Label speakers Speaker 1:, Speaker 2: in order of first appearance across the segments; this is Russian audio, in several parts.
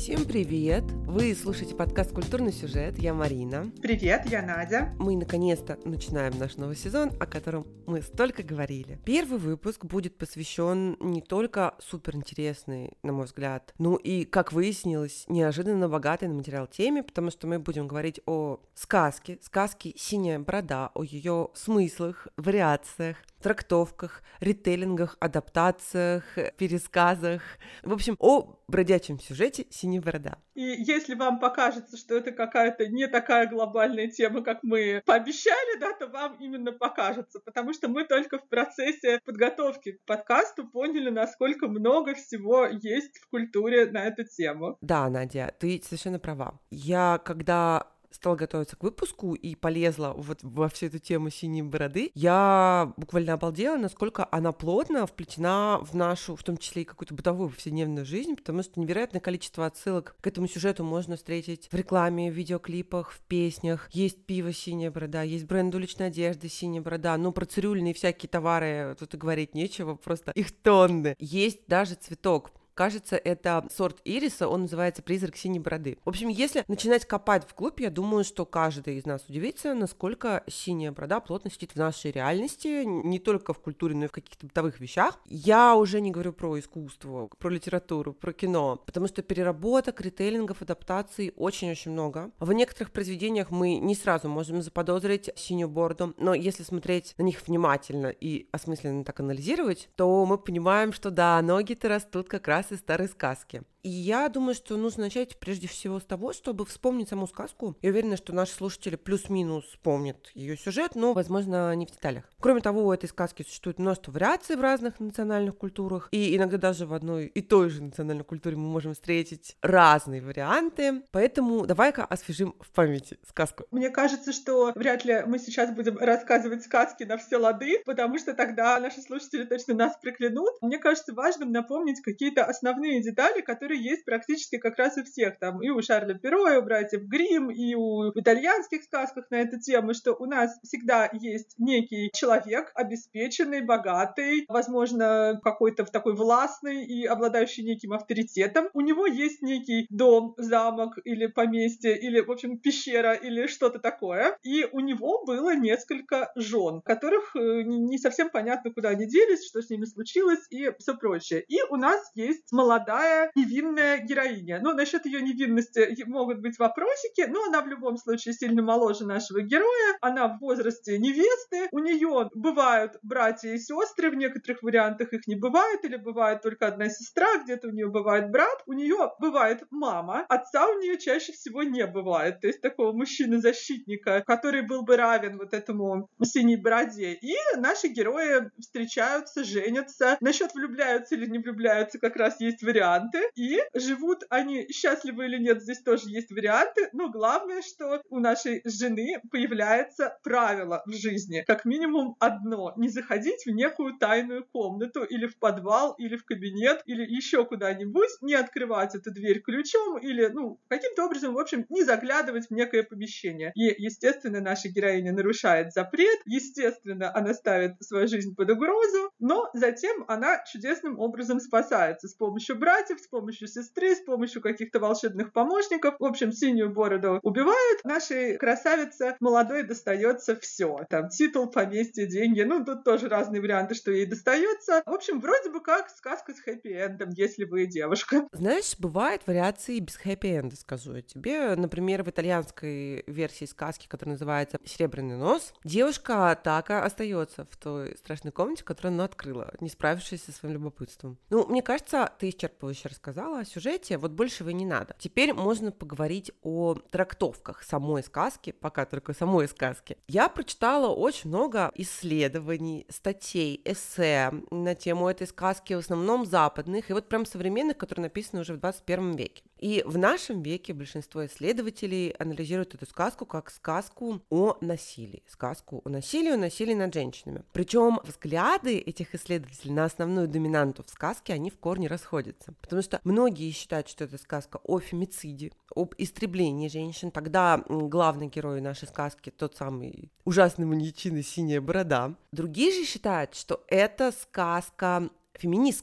Speaker 1: Всем привет! Вы слушаете подкаст «Культурный сюжет». Я Марина.
Speaker 2: Привет, я Надя.
Speaker 1: Мы наконец-то начинаем наш новый сезон, о котором мы столько говорили. Первый выпуск будет посвящен не только суперинтересной, на мой взгляд, ну и, как выяснилось, неожиданно богатой на материал теме, потому что мы будем говорить о сказке «Синяя борода», о ее смыслах, вариациях, трактовках, ритейлингах, адаптациях, пересказах. В общем, о бродячем сюжете «Синяя борода».
Speaker 2: И если вам покажется, что это какая-то не такая глобальная тема, как мы пообещали, да, то вам именно покажется, потому что мы только в процессе подготовки к подкасту поняли, насколько много всего есть в культуре на эту тему.
Speaker 1: Да, Надя, ты совершенно права. Я когда стала готовиться к выпуску и полезла вот во всю эту тему синей бороды, я буквально обалдела, насколько она плотно вплетена в нашу, в том числе и какую-то бытовую повседневную жизнь, потому что невероятное количество отсылок к этому сюжету можно встретить в рекламе, в видеоклипах, в песнях. Есть пиво «Синяя борода», есть бренд уличной одежды «Синяя борода», ну, про цирюльные всякие товары тут и говорить нечего, просто их тонны. Есть даже цветок. Кажется, это сорт ириса, он называется «Призрак синей бороды». В общем, если начинать копать вглубь, я думаю, что каждый из нас удивится, насколько синяя борода плотно сидит в нашей реальности, не только в культуре, но и в каких-то бытовых вещах. Я уже не говорю про искусство, про литературу, про кино, потому что переработок, ритейлингов, адаптаций очень-очень много. В некоторых произведениях мы не сразу можем заподозрить синюю бороду, но если смотреть на них внимательно и осмысленно так анализировать, то мы понимаем, что да, ноги-то растут как раз из старой сказки. И я думаю, что нужно начать прежде всего с того, чтобы вспомнить саму сказку. Я уверена, что наши слушатели плюс-минус помнят ее сюжет, но, возможно, не в деталях. Кроме того, у этой сказки существует множество вариаций в разных национальных культурах, и иногда даже в одной и той же национальной культуре мы можем встретить разные варианты. Поэтому давай-ка освежим в памяти сказку.
Speaker 2: Мне кажется, что вряд ли мы сейчас будем рассказывать сказки на все лады, потому что тогда наши слушатели точно нас проклянут. Мне кажется важным напомнить какие-то основные детали, которые есть практически как раз у всех. Там и у Шарля Перро, и у братьев Гримм, и у итальянских сказках на эту тему, что у нас всегда есть некий человек, обеспеченный, богатый, возможно, какой-то такой властный и обладающий неким авторитетом. У него есть некий дом, замок или поместье, или, в общем, пещера, или что-то такое. И у него было несколько жен, которых не совсем понятно, куда они делись, что с ними случилось и все прочее. И у нас есть молодая невинная героиня. Ну, насчет ее невинности могут быть вопросики, но она в любом случае сильно моложе нашего героя. Она в возрасте невесты. У нее бывают братья и сестры, в некоторых вариантах их не бывает, или бывает только одна сестра, где-то у нее бывает брат. У нее бывает мама. Отца у нее чаще всего не бывает. То есть такого мужчины-защитника, который был бы равен вот этому синей бороде. И наши герои встречаются, женятся. Насчет влюбляются или не влюбляются как раз есть варианты. И живут они счастливы или нет, здесь тоже есть варианты. Но главное, что у нашей жены появляется правило в жизни. Как минимум одно. Не заходить в некую тайную комнату или в подвал, или в кабинет, или еще куда-нибудь. Не открывать эту дверь ключом или, каким-то образом, в общем, не заглядывать в некое помещение. И, естественно, наша героиня нарушает запрет. Естественно, она ставит свою жизнь под угрозу. Но затем она чудесным образом спасается с помощью братьев, с помощью сестры, с помощью каких-то волшебных помощников. В общем, синюю бороду убивают. Нашей красавице молодой достается все. Там титул, поместье, деньги. Тут тоже разные варианты, что ей достается. В общем, вроде бы как сказка с хэппи-эндом, если вы девушка.
Speaker 1: Знаешь, бывают вариации без хэппи-энда, скажу я тебе. Например, в итальянской версии сказки, которая называется «Серебряный нос», девушка так и остается в той страшной комнате, которую она открыла, не справившись со своим любопытством. Мне кажется, ты исчерпывающе рассказала о сюжете, вот большего и не надо. Теперь можно поговорить о трактовках самой сказки, пока только самой сказки. Я прочитала очень много исследований, статей, эссе на тему этой сказки, в основном западных, и вот прям современных, которые написаны уже в 21 веке. И в нашем веке большинство исследователей анализируют эту сказку как сказку о насилии. Сказку о насилии над женщинами. Причем взгляды этих исследователей на основную доминанту в сказке, они в корне расходятся. Потому что многие считают, что это сказка о фемициде, об истреблении женщин. Тогда главный герой нашей сказки тот самый ужасный маньячина «Синяя борода». Другие же считают, что это сказка феминистская.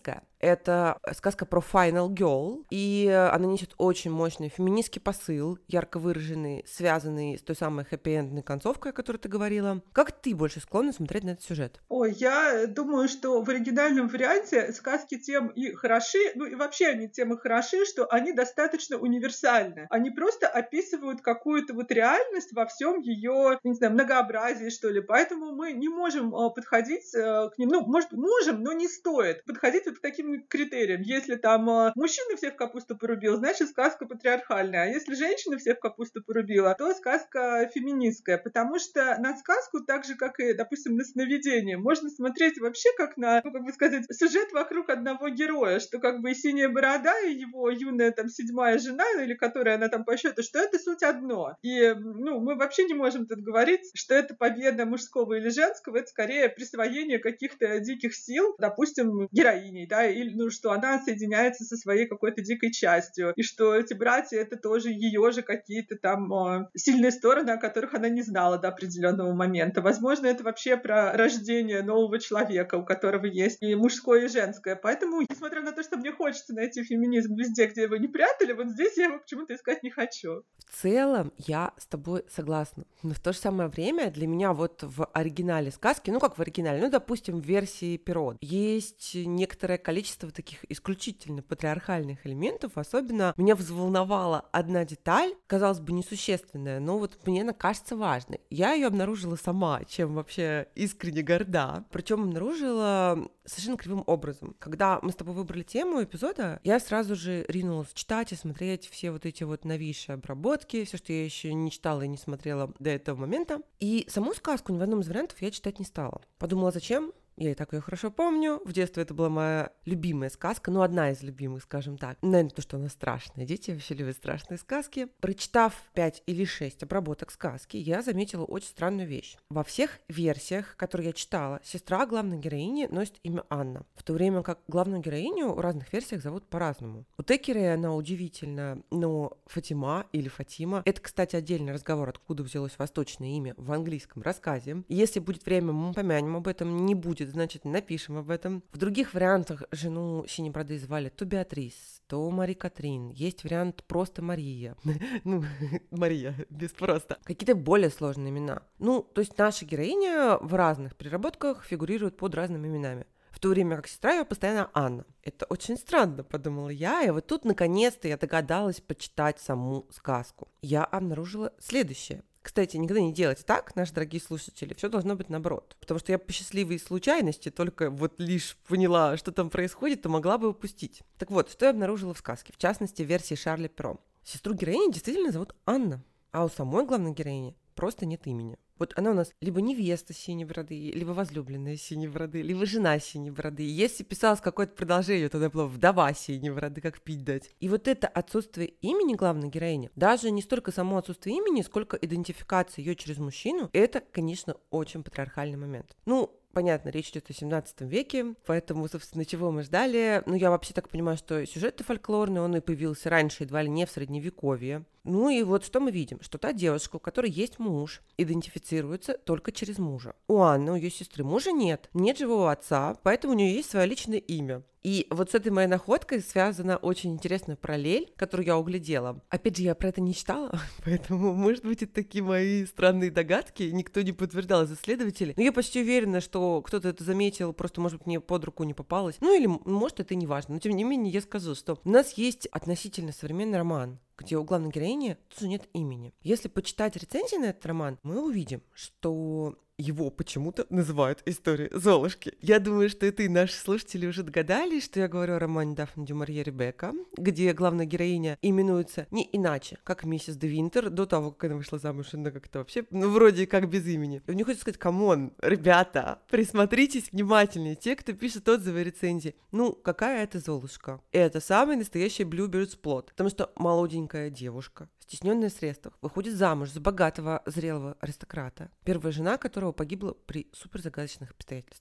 Speaker 1: Это сказка про Final Girl, и она несет очень мощный феминистский посыл, ярко выраженный, связанный с той самой хэппи-эндной концовкой, о которой ты говорила. Как ты больше склонна смотреть на этот сюжет?
Speaker 2: Ой, я думаю, что в оригинальном варианте сказки тем и хороши, ну и вообще они тем и хороши, что они достаточно универсальны. Они просто описывают какую-то вот реальность во всем ее, не знаю, многообразии, что ли. Поэтому мы не можем подходить к ним, ну, может, можем, но не стоит подходить вот к таким критериям. Если там мужчина всех в капусту порубил, значит, сказка патриархальная. А если женщина всех в капусту порубила, то сказка феминистская. Потому что на сказку, так же, как и, допустим, на сновидение, можно смотреть вообще как на, ну, как бы сказать, сюжет вокруг одного героя, что как бы и «Синяя борода», и его юная там 7-я жена, или которая она там по счету, что это суть одно. И, ну, мы вообще не можем тут говорить, что это победа мужского или женского, это скорее присвоение каких-то диких сил, допустим, героиней, да, или, ну, что она соединяется со своей какой-то дикой частью, и что эти братья — это тоже ее же какие-то там сильные стороны, о которых она не знала до определенного момента. Возможно, это вообще про рождение нового человека, у которого есть и мужское, и женское. Поэтому, несмотря на то, что мне хочется найти феминизм везде, где его не прятали, вот здесь я его почему-то искать не хочу.
Speaker 1: В целом, я с тобой согласна. Но в то же самое время для меня вот в оригинале сказки, ну как в оригинале, ну, допустим, в версии Перрон, есть некоторое количество таких исключительно патриархальных элементов. Особенно меня взволновала одна деталь, казалось бы, несущественная, но вот мне она кажется важной. Я ее обнаружила сама, чем вообще искренне горда. Причем обнаружила совершенно кривым образом. Когда мы с тобой выбрали тему эпизода, я сразу же ринулась читать и смотреть все вот эти вот новейшие обработки, все, что я еще не читала и не смотрела до этого момента. И саму сказку ни в одном из вариантов я читать не стала. Подумала, зачем? Я и так ее хорошо помню. В детстве это была моя любимая сказка, ну, одна из любимых, скажем так. Наверное, потому что она страшная. Дети вообще любят страшные сказки. Прочитав 5 или 6 обработок сказки, я заметила очень странную вещь. Во всех версиях, которые я читала, сестра главной героини носит имя Анна, в то время как главную героиню в разных версиях зовут по-разному. У Текеры она удивительна, но Фатима или Фатима — это, кстати, отдельный разговор, откуда взялось восточное имя в английском рассказе. Если будет время, мы упомянем об этом, не будет, значит, напишем об этом. В других вариантах жену Синей бороды звали то Беатрис, то Мари Катрин. Есть вариант просто Мария. Ну, Мария, без просто. Какие-то более сложные имена. Ну, то есть наша героиня в разных переработках фигурирует под разными именами. В то время как сестра ее постоянно Анна. Это очень странно, подумала я, и вот тут наконец-то я догадалась почитать саму сказку. Я обнаружила следующее. Кстати, никогда не делайте так, наши дорогие слушатели, все должно быть наоборот. Потому что я по счастливой случайности только вот лишь поняла, что там происходит, то могла бы упустить. Так вот, что я обнаружила в сказке, в частности, в версии Шарля Перро. Сестру героини действительно зовут Анна, а у самой главной героини просто нет имени. Вот она у нас либо невеста Синей бороды, либо возлюбленная Синей бороды, либо жена Синей бороды. Если писалось какое-то продолжение, тогда была вдова Синей бороды, как пить дать. И вот это отсутствие имени главной героини, даже не столько само отсутствие имени, сколько идентификация ее через мужчину, это, конечно, очень патриархальный момент. Ну, понятно, речь идет о 17 веке, поэтому, собственно, чего мы ждали? Ну, я вообще так понимаю, что сюжет-то фольклорный, он и появился раньше, едва ли не в Средневековье. Ну и вот что мы видим, что та девушка, у которой есть муж, идентифицируется только через мужа. У Анны, у ее сестры, мужа нет живого отца, поэтому у нее есть свое личное имя. И вот с этой моей находкой связана очень интересная параллель, которую я углядела. Опять же, я про это не читала, поэтому, может быть, это такие мои странные догадки, никто не подтверждал из исследователей. Но я почти уверена, что кто-то это заметил, просто, может быть, мне под руку не попалось. Ну или, может, это и не важно. Но, тем не менее, я скажу, что у нас есть относительно современный роман, где у главной героини тоже нет имени. Если почитать рецензии на этот роман, мы увидим, что его почему-то называют «История Золушки». Я думаю, что это и наши слушатели уже догадались, что я говорю о романе Дафны дю Марье Ребекка, где главная героиня именуется не иначе, как миссис де Винтер, до того, как она вышла замуж, она как-то вообще, ну, вроде как без имени. И мне хочется сказать, камон, ребята, присмотритесь внимательнее, те, кто пишет отзывы и рецензии. Ну, какая это Золушка? Это самый настоящий Bluebeard's плод, потому что молоденькая девушка, стесненная в средствах, выходит замуж за богатого, зрелого аристократа, первая жена которого погибла при суперзагадочных обстоятельствах.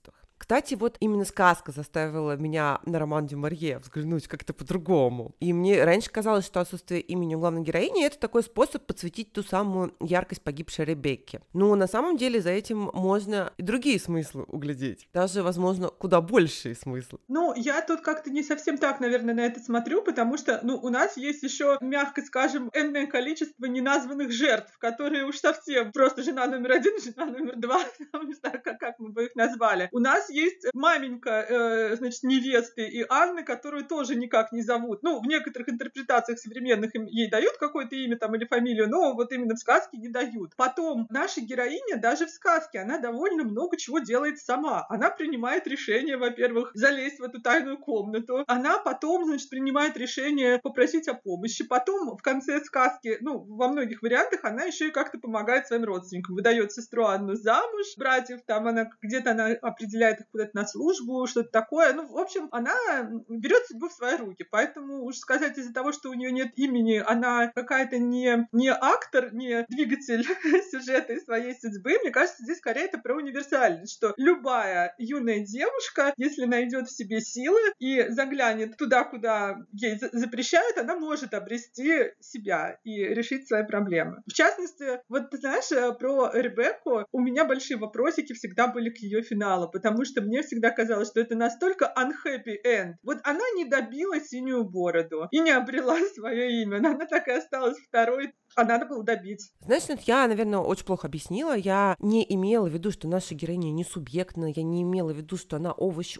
Speaker 1: Кстати, вот именно сказка заставила меня на роман Дюмарье взглянуть как-то по-другому. И мне раньше казалось, что отсутствие имени у главной героини — это такой способ подсветить ту самую яркость погибшей Ребекки. Но на самом деле за этим можно и другие смыслы углядеть. Даже, возможно, куда большие смыслы.
Speaker 2: Ну, я тут как-то не совсем так, наверное, на это смотрю, потому что, у нас есть еще, мягко скажем, энное количество неназванных жертв, которые уж совсем просто жена номер 1, жена номер 2, не знаю, как мы бы их назвали. У нас есть маменька, невесты и Анны, которую тоже никак не зовут. В некоторых интерпретациях современных ей дают какое-то имя там или фамилию, но вот именно в сказке не дают. Потом, наша героиня даже в сказке, она довольно много чего делает сама. Она принимает решение, во-первых, залезть в эту тайную комнату. Она потом, принимает решение попросить о помощи. Потом, в конце сказки, во многих вариантах, она еще и как-то помогает своим родственникам. Выдает сестру Анну замуж, братьев, там она где-то она определяет их куда-то на службу, что-то такое. В общем, она берет судьбу в свои руки. Поэтому уж сказать, из-за того, что у нее нет имени, она какая-то не актор, не двигатель сюжета и своей судьбы. Мне кажется, здесь скорее это про универсальность, что любая юная девушка, если найдет в себе силы и заглянет туда, куда ей запрещают, она может обрести себя и решить свои проблемы. В частности, вот ты знаешь, про Ребекку у меня большие вопросики всегда были к ее финалу, потому что мне всегда казалось, что это настолько unhappy end. Вот она не добила синюю бороду и не обрела свое имя. Она так и осталась второй, а надо было добить.
Speaker 1: Знаешь, я, наверное, очень плохо объяснила. Я не имела в виду, что наша героиня не субъектна, я не имела в виду, что она овощ.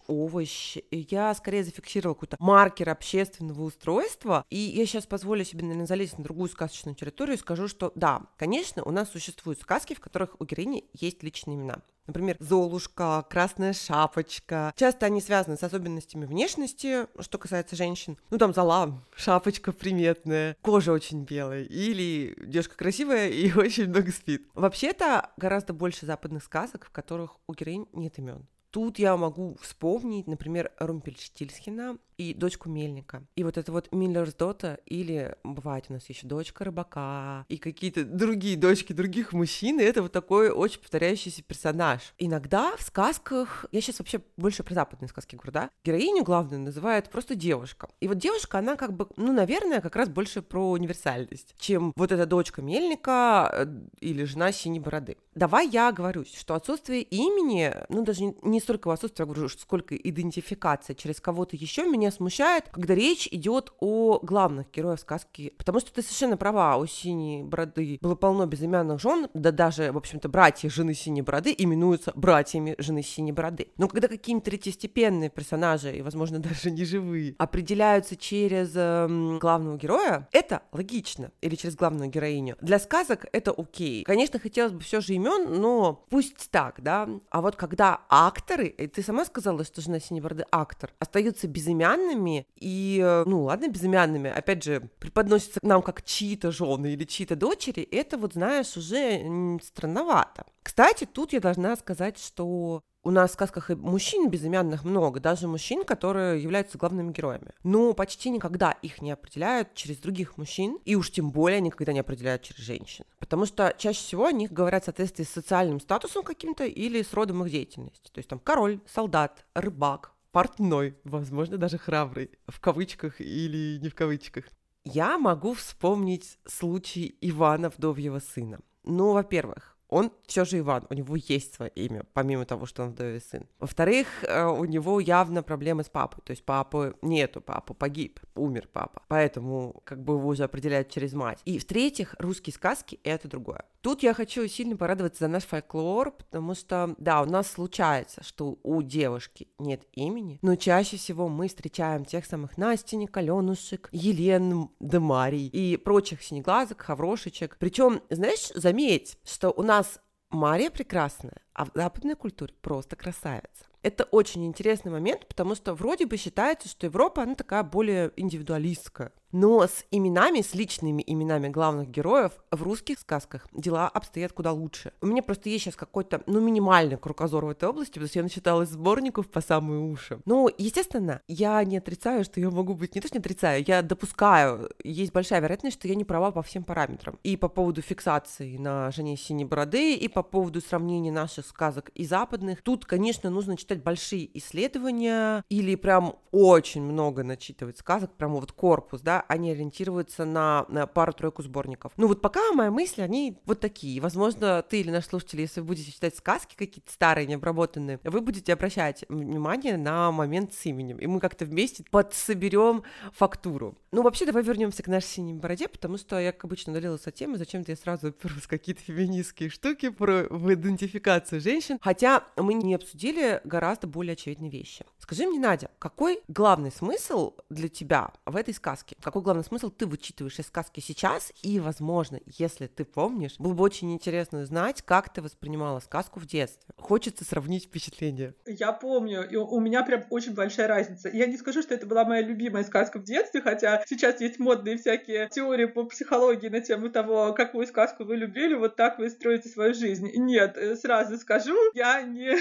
Speaker 1: Я скорее зафиксировала какой-то маркер общественного устройства, и я сейчас позволю себе, наверное, залезть на другую сказочную территорию и скажу, что да, конечно, у нас существуют сказки, в которых у героини есть личные имена. Например, Золушка, Красная Шапочка. Часто они связаны с особенностями внешности, что касается женщин. Там Зола, шапочка приметная, кожа очень белая. Или девушка красивая и очень много спит. Вообще-то гораздо больше западных сказок, в которых у героинь нет имен. Тут я могу вспомнить, например, Румпельштильцхена и дочку мельника. И вот это вот Миллерсдоттер, или бывает у нас еще дочка рыбака, и какие-то другие дочки других мужчин, и это вот такой очень повторяющийся персонаж. Иногда в сказках, я сейчас вообще больше про западные сказки говорю, да, героиню главную называют просто девушка. И вот девушка, она как бы, наверное, как раз больше про универсальность, чем вот эта дочка мельника или жена синей бороды. Давай я оговорюсь, что отсутствие имени, даже не столько в отсутствии, я говорю, сколько идентификация через кого-то еще меня смущает, когда речь идет о главных героях сказки, потому что ты совершенно права, у синей бороды было полно безымянных жен, да даже, в общем-то, братья жены синей бороды именуются братьями жены синей бороды. Но когда какие-нибудь третьестепенные персонажи, и, возможно, даже не живые, определяются через главного героя, это логично, или через главную героиню. Для сказок это окей. Конечно, хотелось бы все же имен, но пусть так, да. А вот когда акторы, и ты сама сказала, что жена синей бороды актор, остаются безымянными и, ладно, безымянными, опять же, преподносятся к нам как чьи-то жены или чьи-то дочери, это вот, знаешь, уже странновато. Кстати, тут я должна сказать, что у нас в сказках и мужчин безымянных много, даже мужчин, которые являются главными героями. Но почти никогда их не определяют через других мужчин, и уж тем более никогда не определяют через женщин. Потому что чаще всего о них говорят в соответствии с социальным статусом каким-то или с родом их деятельности. То есть там король, солдат, рыбак, портной, возможно, даже храбрый, в кавычках или не в кавычках. Я могу вспомнить случай Ивана, вдовьего сына. Во-первых, он все же Иван, у него есть свое имя, помимо того, что он вдовый сын. Во-вторых, у него явно проблемы с папой, то есть папы нету, папа погиб, умер папа, поэтому как бы его уже определяют через мать. И в-третьих, русские сказки — это другое. Тут я хочу сильно порадоваться за наш фольклор, потому что, да, у нас случается, что у девушки нет имени, но чаще всего мы встречаем тех самых Настенек, Аленушек, Елен, Демарий и прочих синеглазок, хаврошечек. Причем, знаешь, заметь, что у нас Мария прекрасная, а в западной культуре просто красавица. Это очень интересный момент, потому что вроде бы считается, что Европа, она такая более индивидуалистская. Но с именами, с личными именами главных героев в русских сказках дела обстоят куда лучше. У меня просто есть сейчас какой-то, минимальный кругозор в этой области, потому что я начиталась сборников по самые уши. Естественно, я не отрицаю, что я могу быть, не то что не отрицаю, я допускаю, есть большая вероятность, что я не права по всем параметрам. И по поводу фиксации на жене синей бороды, и по поводу сравнения наших сказок и западных. Тут, конечно, нужно читать читать большие исследования или прям очень много начитывать сказок, прям вот корпус, да, они ориентируются на пару-тройку сборников. Ну вот пока мои мысли, они вот такие. Возможно, ты или наш слушатель, если вы будете читать сказки какие-то старые, необработанные, вы будете обращать внимание на момент с именем, и мы как-то вместе подсоберем фактуру. Ну вообще, давай вернемся к нашей синей бороде, потому что я, как обычно, удалилась от темы, зачем-то я сразу уперлась в какие-то феминистские штуки в идентификацию женщин, хотя мы не обсудили гораздо более очевидные вещи. Скажи мне, Надя, какой главный смысл для тебя в этой сказке? Какой главный смысл ты вычитываешь из сказки сейчас? И, возможно, если ты помнишь, было бы очень интересно узнать, как ты воспринимала сказку в детстве. Хочется сравнить впечатления.
Speaker 2: Я помню, и у меня прям очень большая разница. Я не скажу, что это была моя любимая сказка в детстве, хотя сейчас есть модные всякие теории по психологии на тему того, какую сказку вы любили, вот так вы строите свою жизнь. Нет, сразу скажу, я не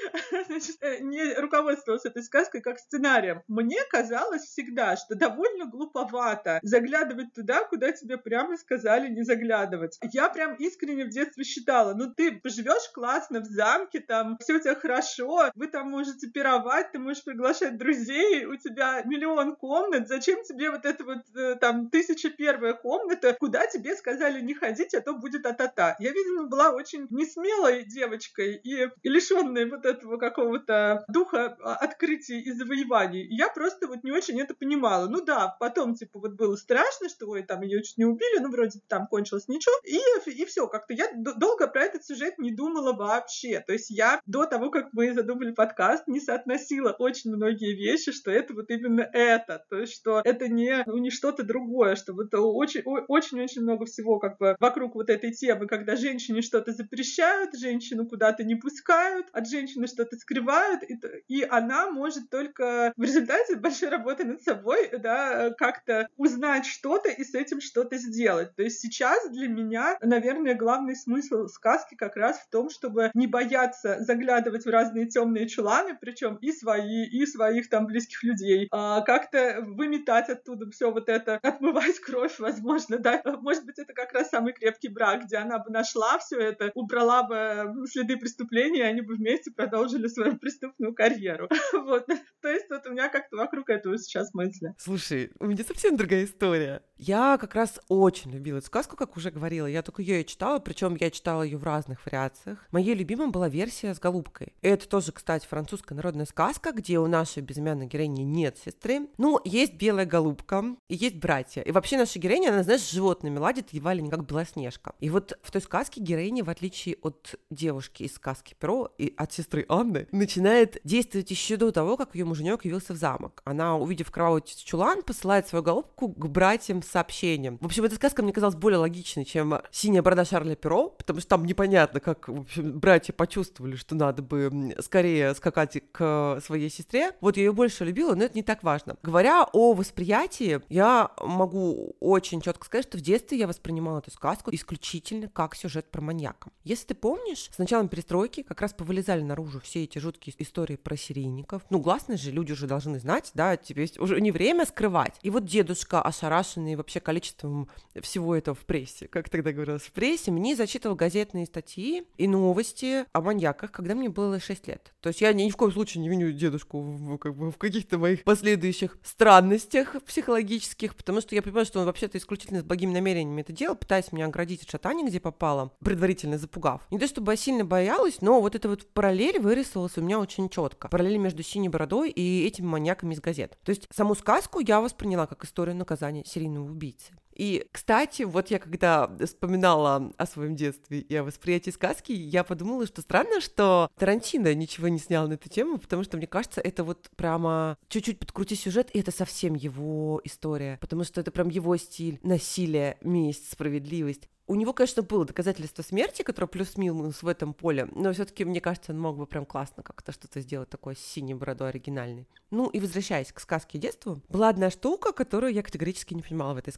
Speaker 2: руководствовалась этой сказкой как сценарием. Мне казалось всегда, что довольно глуповато заглядывать туда, куда тебе прямо сказали не заглядывать. Я прям искренне в детстве считала, ну ты поживешь классно в замке, там все у тебя хорошо, вы там можете пировать, ты можешь приглашать друзей, у тебя миллион комнат, зачем тебе вот эта вот там 1001 комната, куда тебе сказали не ходить, а то будет а-та-та. Я, видимо, была очень несмелой девочкой и лишённой вот этого какого-то духа открытий и завоеваний. И я просто вот не очень это понимала. Ну да, потом типа вот было страшно, что ой, там ее чуть не убили, ну вроде там кончилось ничего. И все, как-то я долго про этот сюжет не думала вообще. То есть я до того, как мы задумали подкаст, не соотносила очень многие вещи, что это вот именно это. То есть что это не что-то другое, что вот очень-очень много всего как бы вокруг вот этой темы, когда женщине что-то запрещают, женщину куда-то не пускают, от женщины что-то скрывают, и она может только в результате большой работы над собой, да, как-то узнать что-то и с этим что-то сделать. То есть сейчас для меня, наверное, главный смысл сказки как раз в том, чтобы не бояться заглядывать в разные темные чуланы, причем и свои, и своих там близких людей, как-то выметать оттуда все вот это, отмывать кровь, возможно, да. Может быть, это как раз самый крепкий брак, где она бы нашла все это, убрала бы следы преступления, и они бы вместе продолжили свою преступную карьеру. Вот. То есть вот у меня как-то вокруг этого сейчас мысли.
Speaker 1: Слушай, у меня совсем другая история. Я как раз очень любила эту сказку, как уже говорила. Я только ее и читала, причем я читала ее в разных вариациях. Моей любимой была версия с голубкой. Это тоже, кстати, французская народная сказка, где у нашей безымянной героини нет сестры. Ну, есть белая голубка и есть братья. И вообще наша героиня, она, знаешь, с животными ладит, едва ли не как Белоснежка. И вот в той сказке героиня, в отличие от девушки из сказки Перо и от сестры Анны, начинает действовать еще до того, как ее муженек явился в замок. Она, увидев кровавый чулан, посылает свою голубку к братьям с сообщением. В общем, эта сказка мне казалась более логичной, чем «Синяя борода Шарля Перо», потому что там непонятно, как, в общем, братья почувствовали, что надо бы скорее скакать к своей сестре. Вот я ее больше любила, но это не так важно. Говоря о восприятии, я могу очень четко сказать, что в детстве я воспринимала эту сказку исключительно как сюжет про маньяка. Если ты помнишь, с началом перестройки как раз повылезали наружу все эти жуткие истории про серийников. Ну, гласно же, люди уже должны знать, да, тебе уже не время скрывать. И вот дедушка, ошарашенный вообще количеством всего этого в прессе, как тогда говорилось, в прессе, мне зачитывал газетные статьи и новости о маньяках, когда мне было 6 лет. То есть я ни в коем случае не виню дедушку в каких-то моих последующих странностях психологических, потому что я понимаю, что он вообще-то исключительно с благими намерениями это делал, пытаясь меня оградить от шатания, где попало, предварительно запугав. Не то чтобы я сильно боялась, но вот эта вот параллель вырисовалась у меня очень четко. Параллель между «Синей бородой» и этими маньяками из газет. То есть саму сказку я восприняла как историю наказания серийного убийцы. И, кстати, вот я когда вспоминала о своем детстве и о восприятии сказки, я подумала, что странно, что Тарантино ничего не снял на эту тему, потому что, мне кажется, это вот прямо чуть-чуть подкрути сюжет, и это совсем его история, потому что это прям его стиль: насилие, месть, справедливость. У него, конечно, было доказательство смерти, которое плюс-минус в этом поле, но все-таки, мне кажется, он мог бы прям классно как-то что-то сделать такое с «Синей бородой» оригинальной. Ну и возвращаясь к сказке детства, была одна штука, которую я категорически не понимала в этой сказке.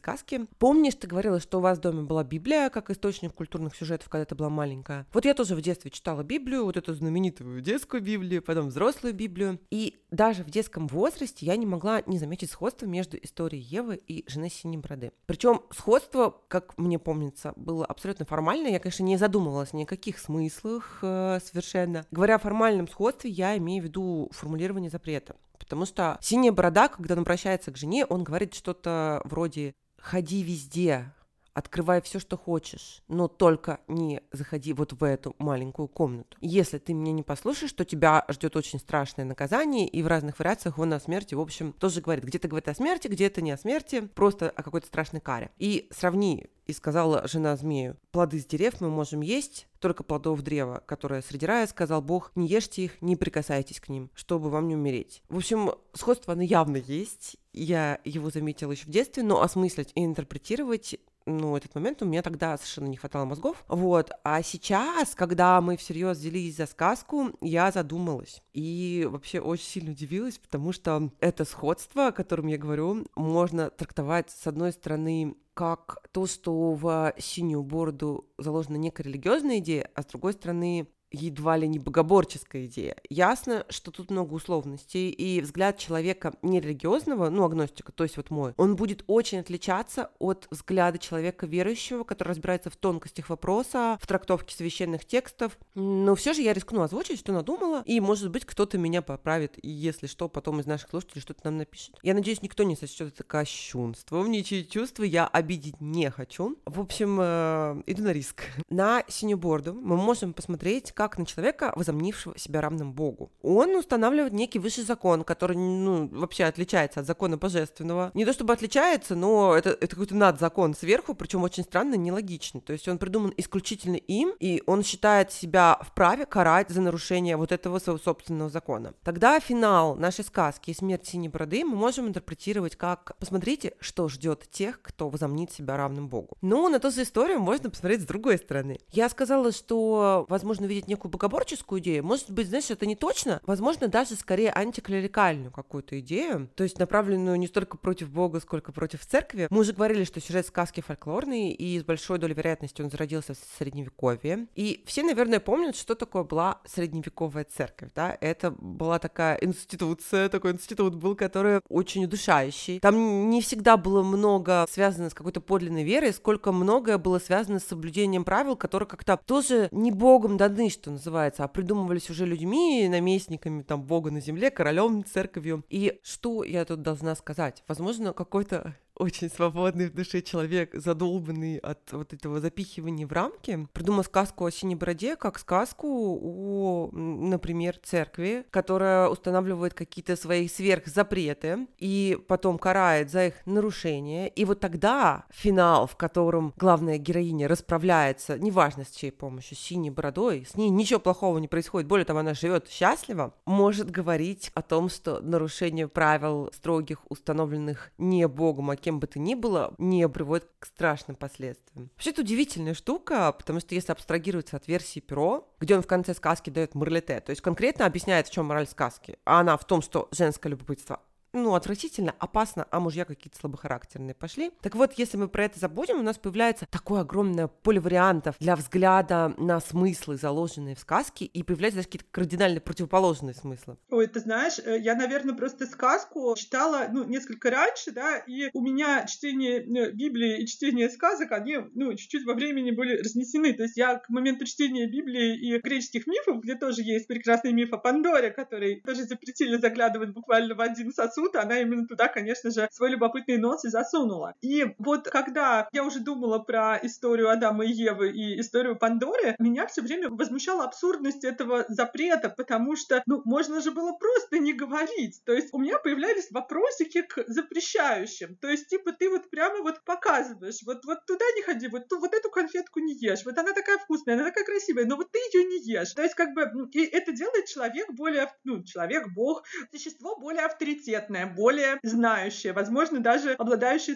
Speaker 1: Помнишь, ты говорила, что у вас в доме была Библия как источник культурных сюжетов, когда ты была маленькая? Вот я тоже в детстве читала Библию, вот эту знаменитую детскую Библию, потом взрослую Библию. И даже в детском возрасте я не могла не заметить сходства между историей Евы и жены Синей Бороды. Причем сходство, как мне помнится, было абсолютно формальное. Я, конечно, не задумывалась ни о каких смыслах совершенно. Говоря о формальном сходстве, я имею в виду формулирование запрета. Потому что Синяя Борода, когда он обращается к жене, он говорит что-то вроде «ходи везде, открывай все, что хочешь, но только не заходи вот в эту маленькую комнату. Если ты меня не послушаешь, то тебя ждет очень страшное наказание», и в разных вариациях он о смерти, в общем, тоже говорит. Где-то говорит о смерти, где-то не о смерти, просто о какой-то страшной каре. И сравни, и сказала жена змею: «Плоды с дерев мы можем есть, только плодов древа, которое среди рая, сказал Бог, не ешьте их, не прикасайтесь к ним, чтобы вам не умереть». В общем, сходство, оно явно есть. Я его заметила еще в детстве, но осмыслить и интерпретировать, этот момент у меня тогда совершенно не хватало мозгов. Вот. А сейчас, когда мы всерьез взялись за сказку, я задумалась. И вообще очень сильно удивилась, потому что это сходство, о котором я говорю, можно трактовать, с одной стороны, как то, что в Синюю Бороду заложена некая религиозная идея, а с другой стороны, едва ли не богоборческая идея. Ясно, что тут много условностей, и взгляд человека нерелигиозного, агностика, то есть вот мой, он будет очень отличаться от взгляда человека верующего, который разбирается в тонкостях вопроса, в трактовке священных текстов. Но все же я рискну озвучить, что надумала, и, может быть, кто-то меня поправит, и если что, потом из наших слушателей что-то нам напишет. Я надеюсь, никто не сочтет это кощунством, ничьи чувства я обидеть не хочу. В общем, иду на риск. На Синюю Бороду мы можем посмотреть как на человека, возомнившего себя равным Богу. Он устанавливает некий высший закон, который, вообще отличается от закона божественного. Не то чтобы отличается, но это какой-то надзакон сверху, причем очень странно, нелогичный. То есть он придуман исключительно им, и он считает себя вправе карать за нарушение вот этого своего собственного закона. Тогда финал нашей сказки «Смерть Синей Бороды» мы можем интерпретировать как: посмотрите, что ждет тех, кто возомнит себя равным Богу. Но на ту же историю можно посмотреть с другой стороны. Я сказала, что возможно видеть некую богоборческую идею. Может быть, знаешь, это не точно. Возможно, даже скорее антиклерикальную какую-то идею, то есть направленную не столько против Бога, сколько против церкви. Мы уже говорили, что сюжет сказки фольклорный, и с большой долей вероятности он зародился в Средневековье. И все, наверное, помнят, что такое была средневековая церковь. Да? Это была такая институция, такой институт был, который очень удушающий. Там не всегда было много связано с какой-то подлинной верой, сколько многое было связано с соблюдением правил, которые как-то тоже не Богом даны, что называется, а придумывались уже людьми, наместниками там Бога на земле, королем, церковью. И что я тут должна сказать? Возможно, какой-то очень свободный в душе человек, задолбанный от вот этого запихивания в рамки, придумал сказку о Синей Бороде как сказку о, например, церкви, которая устанавливает какие-то свои сверхзапреты и потом карает за их нарушение. И вот тогда финал, в котором главная героиня расправляется, неважно с чьей помощью, с Синей Бородой, с ней ничего плохого не происходит, более того, она живет счастливо, может говорить о том, что нарушение правил строгих, установленных не Богом, а кем бы то ни было, не приводит к страшным последствиям. Вообще, это удивительная штука, потому что если абстрагироваться от версии Перо, где он в конце сказки дает моралите, то есть конкретно объясняет, в чем мораль сказки, а она в том, что женское любопытство отвратительно, опасно, а мужья какие-то слабохарактерные пошли. Так вот, если мы про это забудем, у нас появляется такое огромное поле вариантов для взгляда на смыслы, заложенные в сказке, и появляются даже какие-то кардинально противоположные смыслы.
Speaker 2: Ой, ты знаешь, я, наверное, просто сказку читала, несколько раньше, да, и у меня чтение Библии и чтение сказок, они, чуть-чуть во времени были разнесены. То есть я к моменту чтения Библии и греческих мифов, где тоже есть прекрасный миф о Пандоре, который тоже запретили заглядывать буквально в один сосуд, она именно туда, конечно же, свой любопытный нос и засунула. И вот когда я уже думала про историю Адама и Евы и историю Пандоры, меня все время возмущала абсурдность этого запрета, потому что, можно же было просто не говорить. То есть у меня появлялись вопросики к запрещающим. То есть, типа, ты вот прямо вот показываешь, вот туда не ходи, вот эту конфетку не ешь, вот она такая вкусная, она такая красивая, но вот ты ее не ешь. То есть, и это делает человек более, человек, Бог, существо более авторитетное. интеллигентная, более знающая, возможно, даже обладающая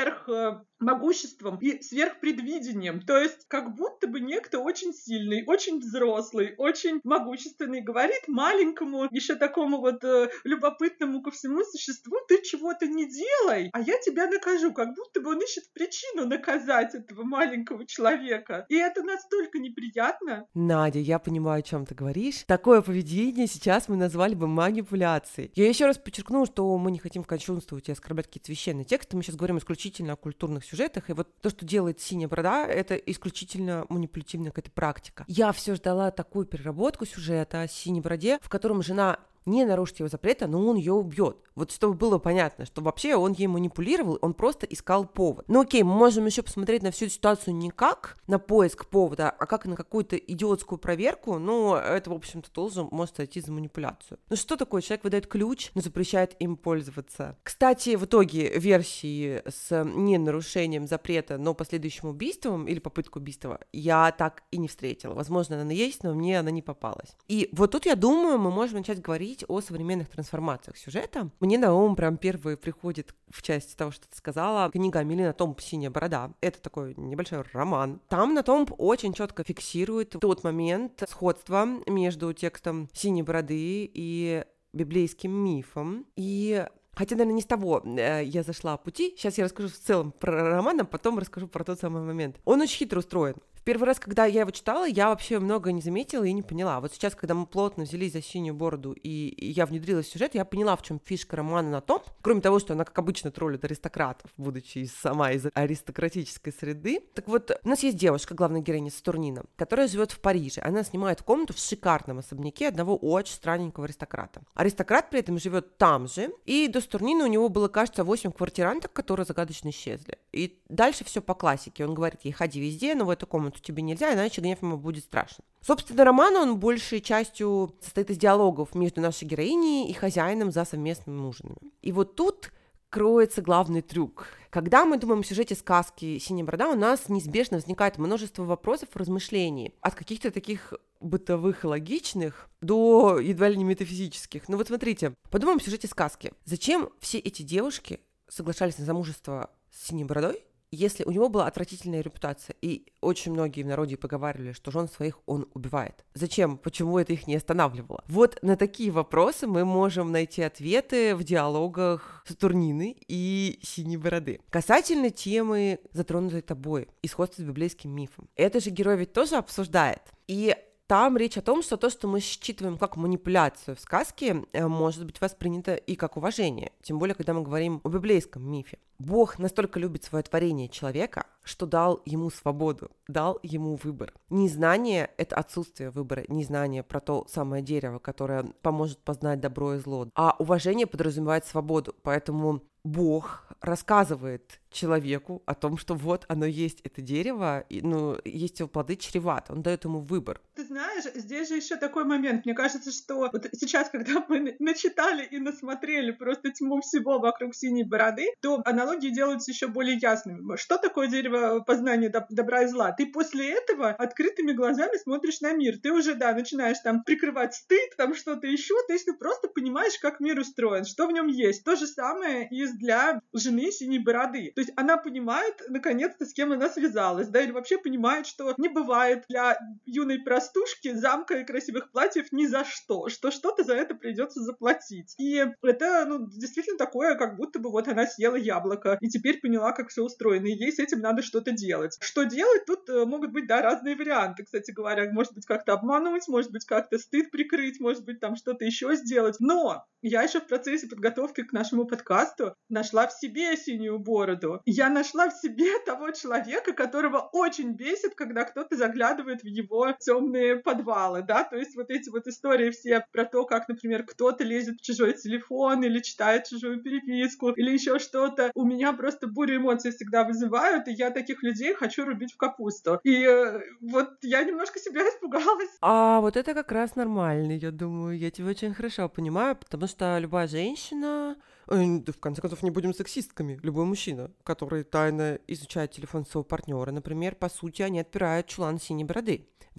Speaker 2: сверхмогуществом и сверхпредвидением. То есть как будто бы некто очень сильный, очень взрослый, очень могущественный говорит маленькому, еще такому вот любопытному ко всему существу: ты чего-то не делай, а я тебя накажу. Как будто бы он ищет причину наказать этого маленького человека. И это настолько неприятно.
Speaker 1: Надя, я понимаю, о чем ты говоришь. Такое поведение сейчас мы назвали бы манипуляцией. Я еще раз подчеркну, что мы не хотим кощунствовать и оскорблять какие-то священные тексты. Мы сейчас говорим исключительно о культурных сюжетах. И вот то, что делает «Синяя борода», это исключительно манипулятивная какая-то практика. Я все ждала такую переработку сюжета о «Синей бороде», в котором жена не нарушит его запрета, но он ее убьет. Вот чтобы было понятно, что вообще он ей манипулировал, он просто искал повод. Ну окей, мы можем еще посмотреть на всю эту ситуацию не как на поиск повода, а как на какую-то идиотскую проверку, но это, в общем-то, тоже может сойти за манипуляцию. Ну что такое? Человек выдает ключ, но запрещает им пользоваться. Кстати, в итоге версии с ненарушением запрета, но последующим убийством или попыткой убийства я так и не встретила. Возможно, она есть, но мне она не попалась. И вот тут, я думаю, мы можем начать говорить о современных трансформациях сюжета. Мне на ум прям первый приходит в части того, что ты сказала, книга Милена Томп «Синяя борода». Это такой небольшой роман. Там на Томп очень четко фиксирует тот момент сходства между текстом «Синей бороды» и библейским мифом. И хотя, наверное, не с того я зашла пути. Сейчас я расскажу в целом про роман, а потом расскажу про тот самый момент. Он очень хитро устроен. Первый раз, когда я его читала, я вообще много не заметила и не поняла. Вот сейчас, когда мы плотно взялись за «Синюю бороду», и я внедрилась в сюжет, я поняла, в чем фишка романа на том. Кроме того, что она, как обычно, троллит аристократов, будучи сама из аристократической среды. Так вот, у нас есть девушка, главная героиня Сатурнина, которая живет в Париже. Она снимает комнату в шикарном особняке одного очень странненького аристократа. Аристократ при этом живет там же, и до Сатурнина у него было, кажется, 8 квартиранток, которые загадочно исчезли. И дальше все по классике. Он говорит ей: ходи везде, но в эту комнату тебе нельзя, иначе гнев ему будет страшен. Собственно, роман, он большей частью состоит из диалогов между нашей героиней и хозяином за совместными ужинами. И вот тут кроется главный трюк. Когда мы думаем о сюжете сказки «Синяя борода», у нас неизбежно возникает множество вопросов и размышлений. От каких-то таких бытовых и логичных до едва ли не метафизических. Ну вот смотрите, подумаем о сюжете сказки. Зачем все эти девушки соглашались на замужество с «Синей бородой», если у него была отвратительная репутация, и очень многие в народе поговаривали, что жен своих он убивает? Зачем? Почему это их не останавливало? Вот на такие вопросы мы можем найти ответы в диалогах Сатурнины и «Синей бороды». Касательно темы, затронутой тобой, и сходства с библейским мифом. Это же герой ведь тоже обсуждает. И там речь о том, что то, что мы считываем как манипуляцию в сказке, может быть воспринято и как уважение. Тем более, когда мы говорим о библейском мифе. Бог настолько любит свое творение человека, что дал ему свободу, дал ему выбор. Незнание — это отсутствие выбора, незнание про то самое дерево, которое поможет познать добро и зло. А уважение подразумевает свободу, поэтому Бог рассказывает человеку о том, что вот оно есть, это дерево, и, есть его плоды чреваты, он дает ему выбор.
Speaker 2: Ты знаешь, здесь же еще такой момент. Мне кажется, что вот сейчас, когда мы начитали и насмотрели просто тьму всего вокруг «Синей бороды», то аналогии делаются еще более ясными. Что такое дерево познания добра и зла? Ты после этого открытыми глазами смотришь на мир. Ты уже, начинаешь там прикрывать стыд, там что-то еще. То есть ты просто понимаешь, как мир устроен, что в нем есть. То же самое и для жены «Синей бороды». То есть она понимает, наконец-то, с кем она связалась, или вообще понимает, что не бывает для юной простушки замка и красивых платьев ни за что что-то за это придется заплатить. И это, действительно такое, как будто бы вот она съела яблоко и теперь поняла, как все устроено, и ей с этим надо что-то делать. Что делать? Тут могут быть, разные варианты, кстати говоря. Может быть, как-то обмануть, может быть, как-то стыд прикрыть, может быть, там что-то еще сделать. Но я еще в процессе подготовки к нашему подкасту нашла в себе синюю бороду. Я нашла в себе того человека, которого очень бесит, когда кто-то заглядывает в его темные подвалы, то есть вот эти вот истории все про то, как, например, кто-то лезет в чужой телефон или читает чужую переписку или еще что-то. У меня просто бурю эмоций всегда вызывают, и я таких людей хочу рубить в капусту. И вот я немножко себя испугалась.
Speaker 1: А вот это как раз нормально, я думаю, я тебя очень хорошо понимаю, потому что любая женщина, в конце концов, не будем сексистками, любой мужчина, который тайно изучает телефон своего партнера, например, по сути, они отпирают чулан «Синей бороды». Вернемся к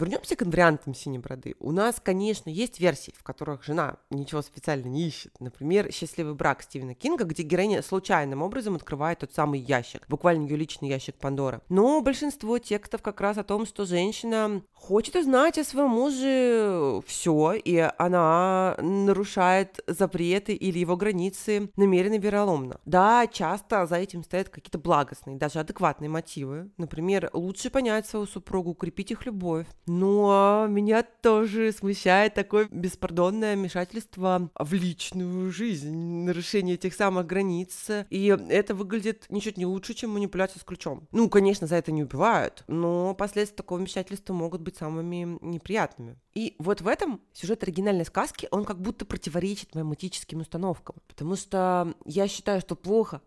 Speaker 1: женским вариантом синей бороды у нас, конечно, есть версии, в которых жена ничего специально не ищет. Например, «Счастливый брак» Стивена Кинга, где героиня случайным образом открывает тот самый ящик, буквально ее личный ящик Пандоры. Но большинство текстов как раз о том, что женщина хочет узнать о своем муже все, и она нарушает запреты или его границы намеренно и вероломно. Да, часто за этим стоят какие-то благостные, даже адекватные мотивы. Например, лучше понять свою супругу, укрепить их любовь. Но меня тоже смущает такое беспардонное вмешательство в личную жизнь, нарушение этих самых границ. И это выглядит ничуть не лучше, чем манипуляция с ключом. Ну, конечно, за это не убивают, но последствия такого вмешательства могут быть самыми неприятными. И вот в этом сюжет оригинальной сказки, он как будто противоречит моим этическим установкам. Потому что я считаю, что плохо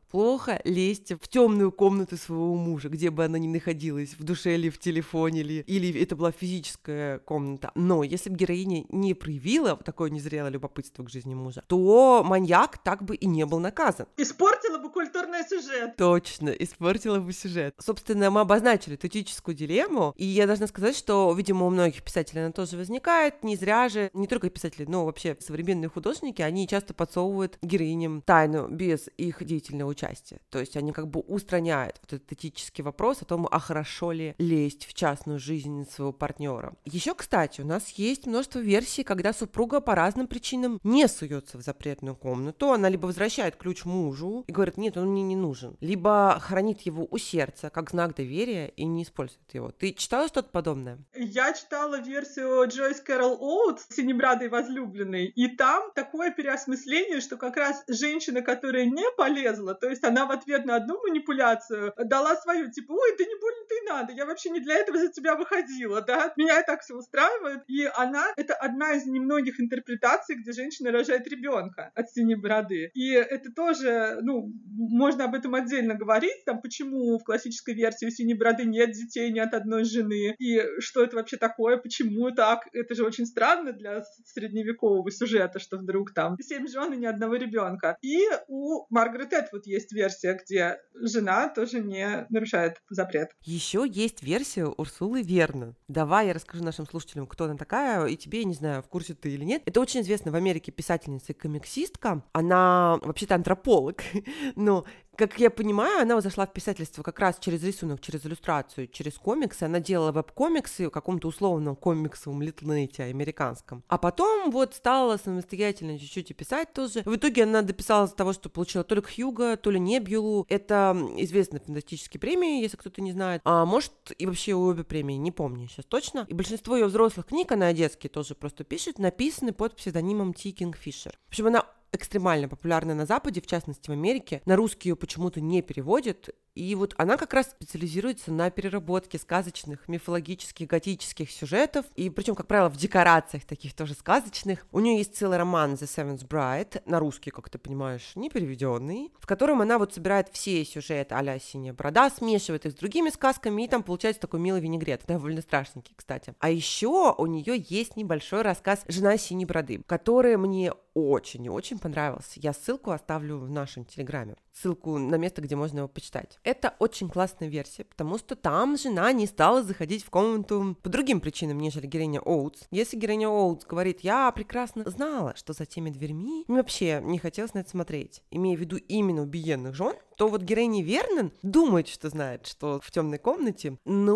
Speaker 1: лезть в темную комнату своего мужа, где бы она ни находилась, в душе или в телефоне, или это была физическая комната. Но если бы героиня не проявила такое незрелое любопытство к жизни мужа, то маньяк так бы и не был наказан.
Speaker 2: Испортила бы культурный сюжет.
Speaker 1: Точно, испортила бы сюжет. Собственно, мы обозначили эту этическую дилемму, и я должна сказать, что, видимо, у многих писателей она тоже возникает. Не зря же, не только писатели, но вообще современные художники, они часто подсовывают героиням тайну без их деятельного участия. То есть они как бы устраняют вот этот этический вопрос о том, а хорошо ли лезть в частную жизнь своего партнера. Еще, кстати, у нас есть множество версий, когда супруга по разным причинам не суется в запретную комнату. Она либо возвращает ключ мужу и говорит, нет, он мне не нужен, либо хранит его у сердца как знак доверия и не использует его. Ты читала что-то подобное?
Speaker 2: Я читала версию Джойс Кэрол Оутс «Синебрадой возлюбленной», и там такое переосмысление, что как раз женщина, которая не полезла, то есть она в ответ на одну манипуляцию дала свою, типа, ой, да не больно-то и надо, я вообще не для этого за тебя выходила, да, меня и так все устраивает, и она, это одна из немногих интерпретаций, где женщина рожает ребенка от синей бороды, и это тоже, ну, можно об этом отдельно говорить, там, почему в классической версии у синей бороды нет детей ни от одной жены, и что это вообще такое, почему так, это же очень странно для средневекового сюжета, что вдруг там 7 жен и ни одного ребенка. И у Маргарет Этвуд есть версия, где жена тоже не нарушает запрет.
Speaker 1: Еще есть версия Урсулы Верн. Давай я расскажу нашим слушателям, кто она такая, и тебе, я не знаю, в курсе ты или нет. Это очень известная в Америке писательница и комиксистка. Она вообще-то антрополог, но как я понимаю, она зашла в писательство как раз через рисунок, через иллюстрацию, через комиксы. Она делала веб-комиксы в каком-то условном комиксовом литлнете американском. А потом вот стала самостоятельно чуть-чуть и писать тоже. В итоге она дописала из того, что получила то ли Хьюго, то ли Небюлу. Это известные фантастические премии, если кто-то не знает. А может и вообще обе премии, не помню сейчас точно. И большинство ее взрослых книг, она детские тоже просто пишет, написаны под псевдонимом Ти Кингфишер. В общем, она экстремально популярна на Западе, в частности в Америке. На русский ее почему-то не переводят. И вот она как раз специализируется на переработке сказочных, мифологических, готических сюжетов. И причем, как правило, в декорациях таких тоже сказочных. У нее есть целый роман The Seventh Bride, на русский, как ты понимаешь, не переведенный, в котором она вот собирает все сюжеты а-ля «Синяя борода», смешивает их с другими сказками, и там получается такой милый винегрет, довольно страшненький, кстати. А еще у нее есть небольшой рассказ «Жена синей бороды», который мне очень и очень понравился. Я ссылку оставлю в нашем телеграме. Ссылку на место, где можно его почитать. Это очень классная версия, потому что там жена не стала заходить в комнату по другим причинам, нежели героиня Оутс. Если героиня Оутс говорит, я прекрасно знала, что за теми дверьми, мне вообще не хотелось на это смотреть, имея в виду именно убиенных жен, то вот героиня Вернон думает, что знает, что в темной комнате,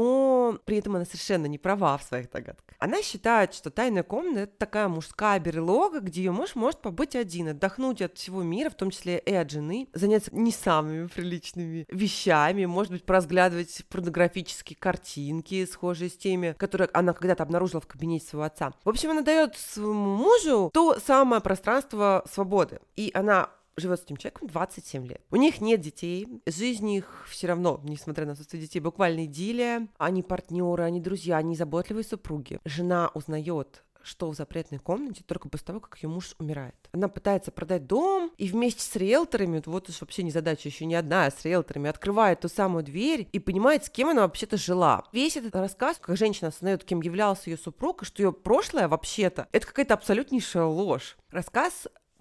Speaker 1: но при этом она совершенно не права в своих догадках. Она считает, что тайная комната — это такая мужская берлога, где ее муж может побыть один, отдохнуть от всего мира, в том числе и от жены, заняться не самыми приличными вещами, может быть, поразглядывать порнографические картинки, схожие с теми, которые она когда-то обнаружила в кабинете своего отца. В общем, она дает своему мужу то самое пространство свободы, и она живет с этим человеком 27 лет. У них нет детей, жизнь их все равно, несмотря на отсутствие детей, буквально идиллия. Они партнеры, они друзья, они заботливые супруги. Жена узнает, что в запретной комнате только после того, как ее муж умирает. Она пытается продать дом, и вместе с риэлторами, вот уж вообще незадача, еще не одна, а с риэлторами, открывает ту самую дверь и понимает, с кем она вообще-то жила. Весь этот рассказ, как женщина осознает, кем являлся ее супруг, и что ее прошлое вообще-то, это какая-то абсолютнейшая ложь. Рассказ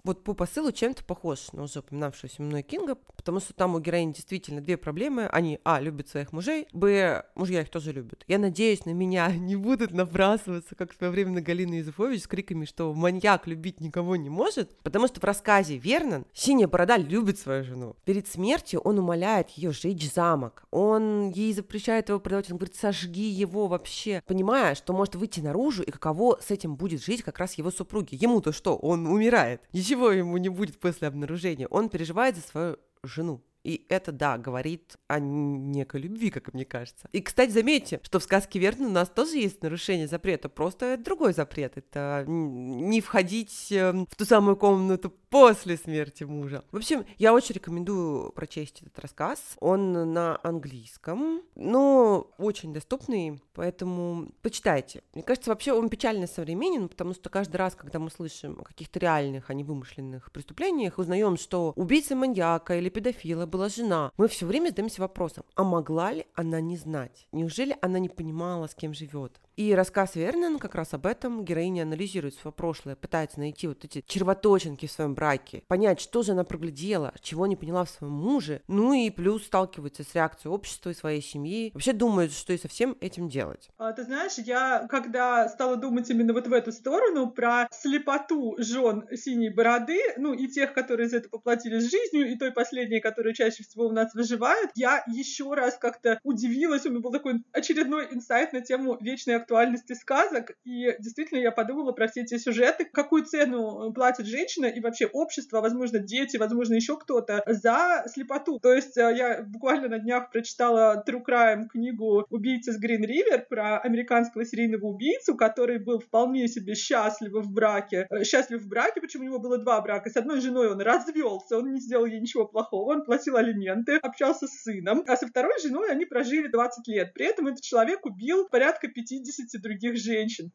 Speaker 1: вот по посылу чем-то похож на уже упоминавшегося мной Кинга, потому что там у героини действительно две проблемы. Они, любят своих мужей, мужья их тоже любят. Я надеюсь, на меня не будут набрасываться, как в свое время на Галину Юзефович, с криками, что маньяк любить никого не может, потому что в рассказе Вернон Синяя Борода любит свою жену. Перед смертью он умоляет ее сжечь замок. Он ей запрещает его продавать, он говорит, сожги его вообще, понимая, что может выйти наружу и каково с этим будет жить как раз его супруги. Ему-то что? Он умирает. Ничего ему не будет после обнаружения. Он переживает за свою жену. И это, да, говорит о некой любви, как мне кажется. И, кстати, заметьте, что в сказке Вернона у нас тоже есть нарушение запрета, просто это другой запрет. Это не входить в ту самую комнату после смерти мужа. В общем, я очень рекомендую прочесть этот рассказ. Он на английском, но очень доступный, поэтому почитайте. Мне кажется, вообще он печально современен, потому что каждый раз, когда мы слышим о каких-то реальных, а не вымышленных преступлениях, узнаем, что убийца маньяка или педофила была жена, мы все время задаемся вопросом, а могла ли она не знать? Неужели она не понимала, с кем живет? И рассказ Вернон как раз об этом. Героиня анализирует свое прошлое, пытается найти вот эти червоточинки в своем браке, понять, что же она проглядела, чего не поняла в своем муже, ну и плюс сталкивается с реакцией общества и своей семьи. Вообще думает, что и со всем этим делать.
Speaker 2: Ты знаешь, я когда стала думать именно вот в эту сторону про слепоту жен Синей Бороды, ну и тех, которые за это поплатились жизнью, и той последней, которая чаще всего у нас выживает, я еще раз как-то удивилась, у меня был такой очередной инсайт на тему вечной актуальности сказок, и действительно я подумала про все эти сюжеты, какую цену платит женщина и вообще общество, возможно, дети, возможно, еще кто-то за слепоту. То есть я буквально на днях прочитала True Crime книгу «Убийца с Green River» про американского серийного убийцу, который был вполне себе счастлив в браке, причем у него было 2 брака. С одной женой он развелся, он не сделал ей ничего плохого, он платил алименты, общался с сыном, а со второй женой они прожили 20 лет. При этом этот человек убил порядка 50 других женщин.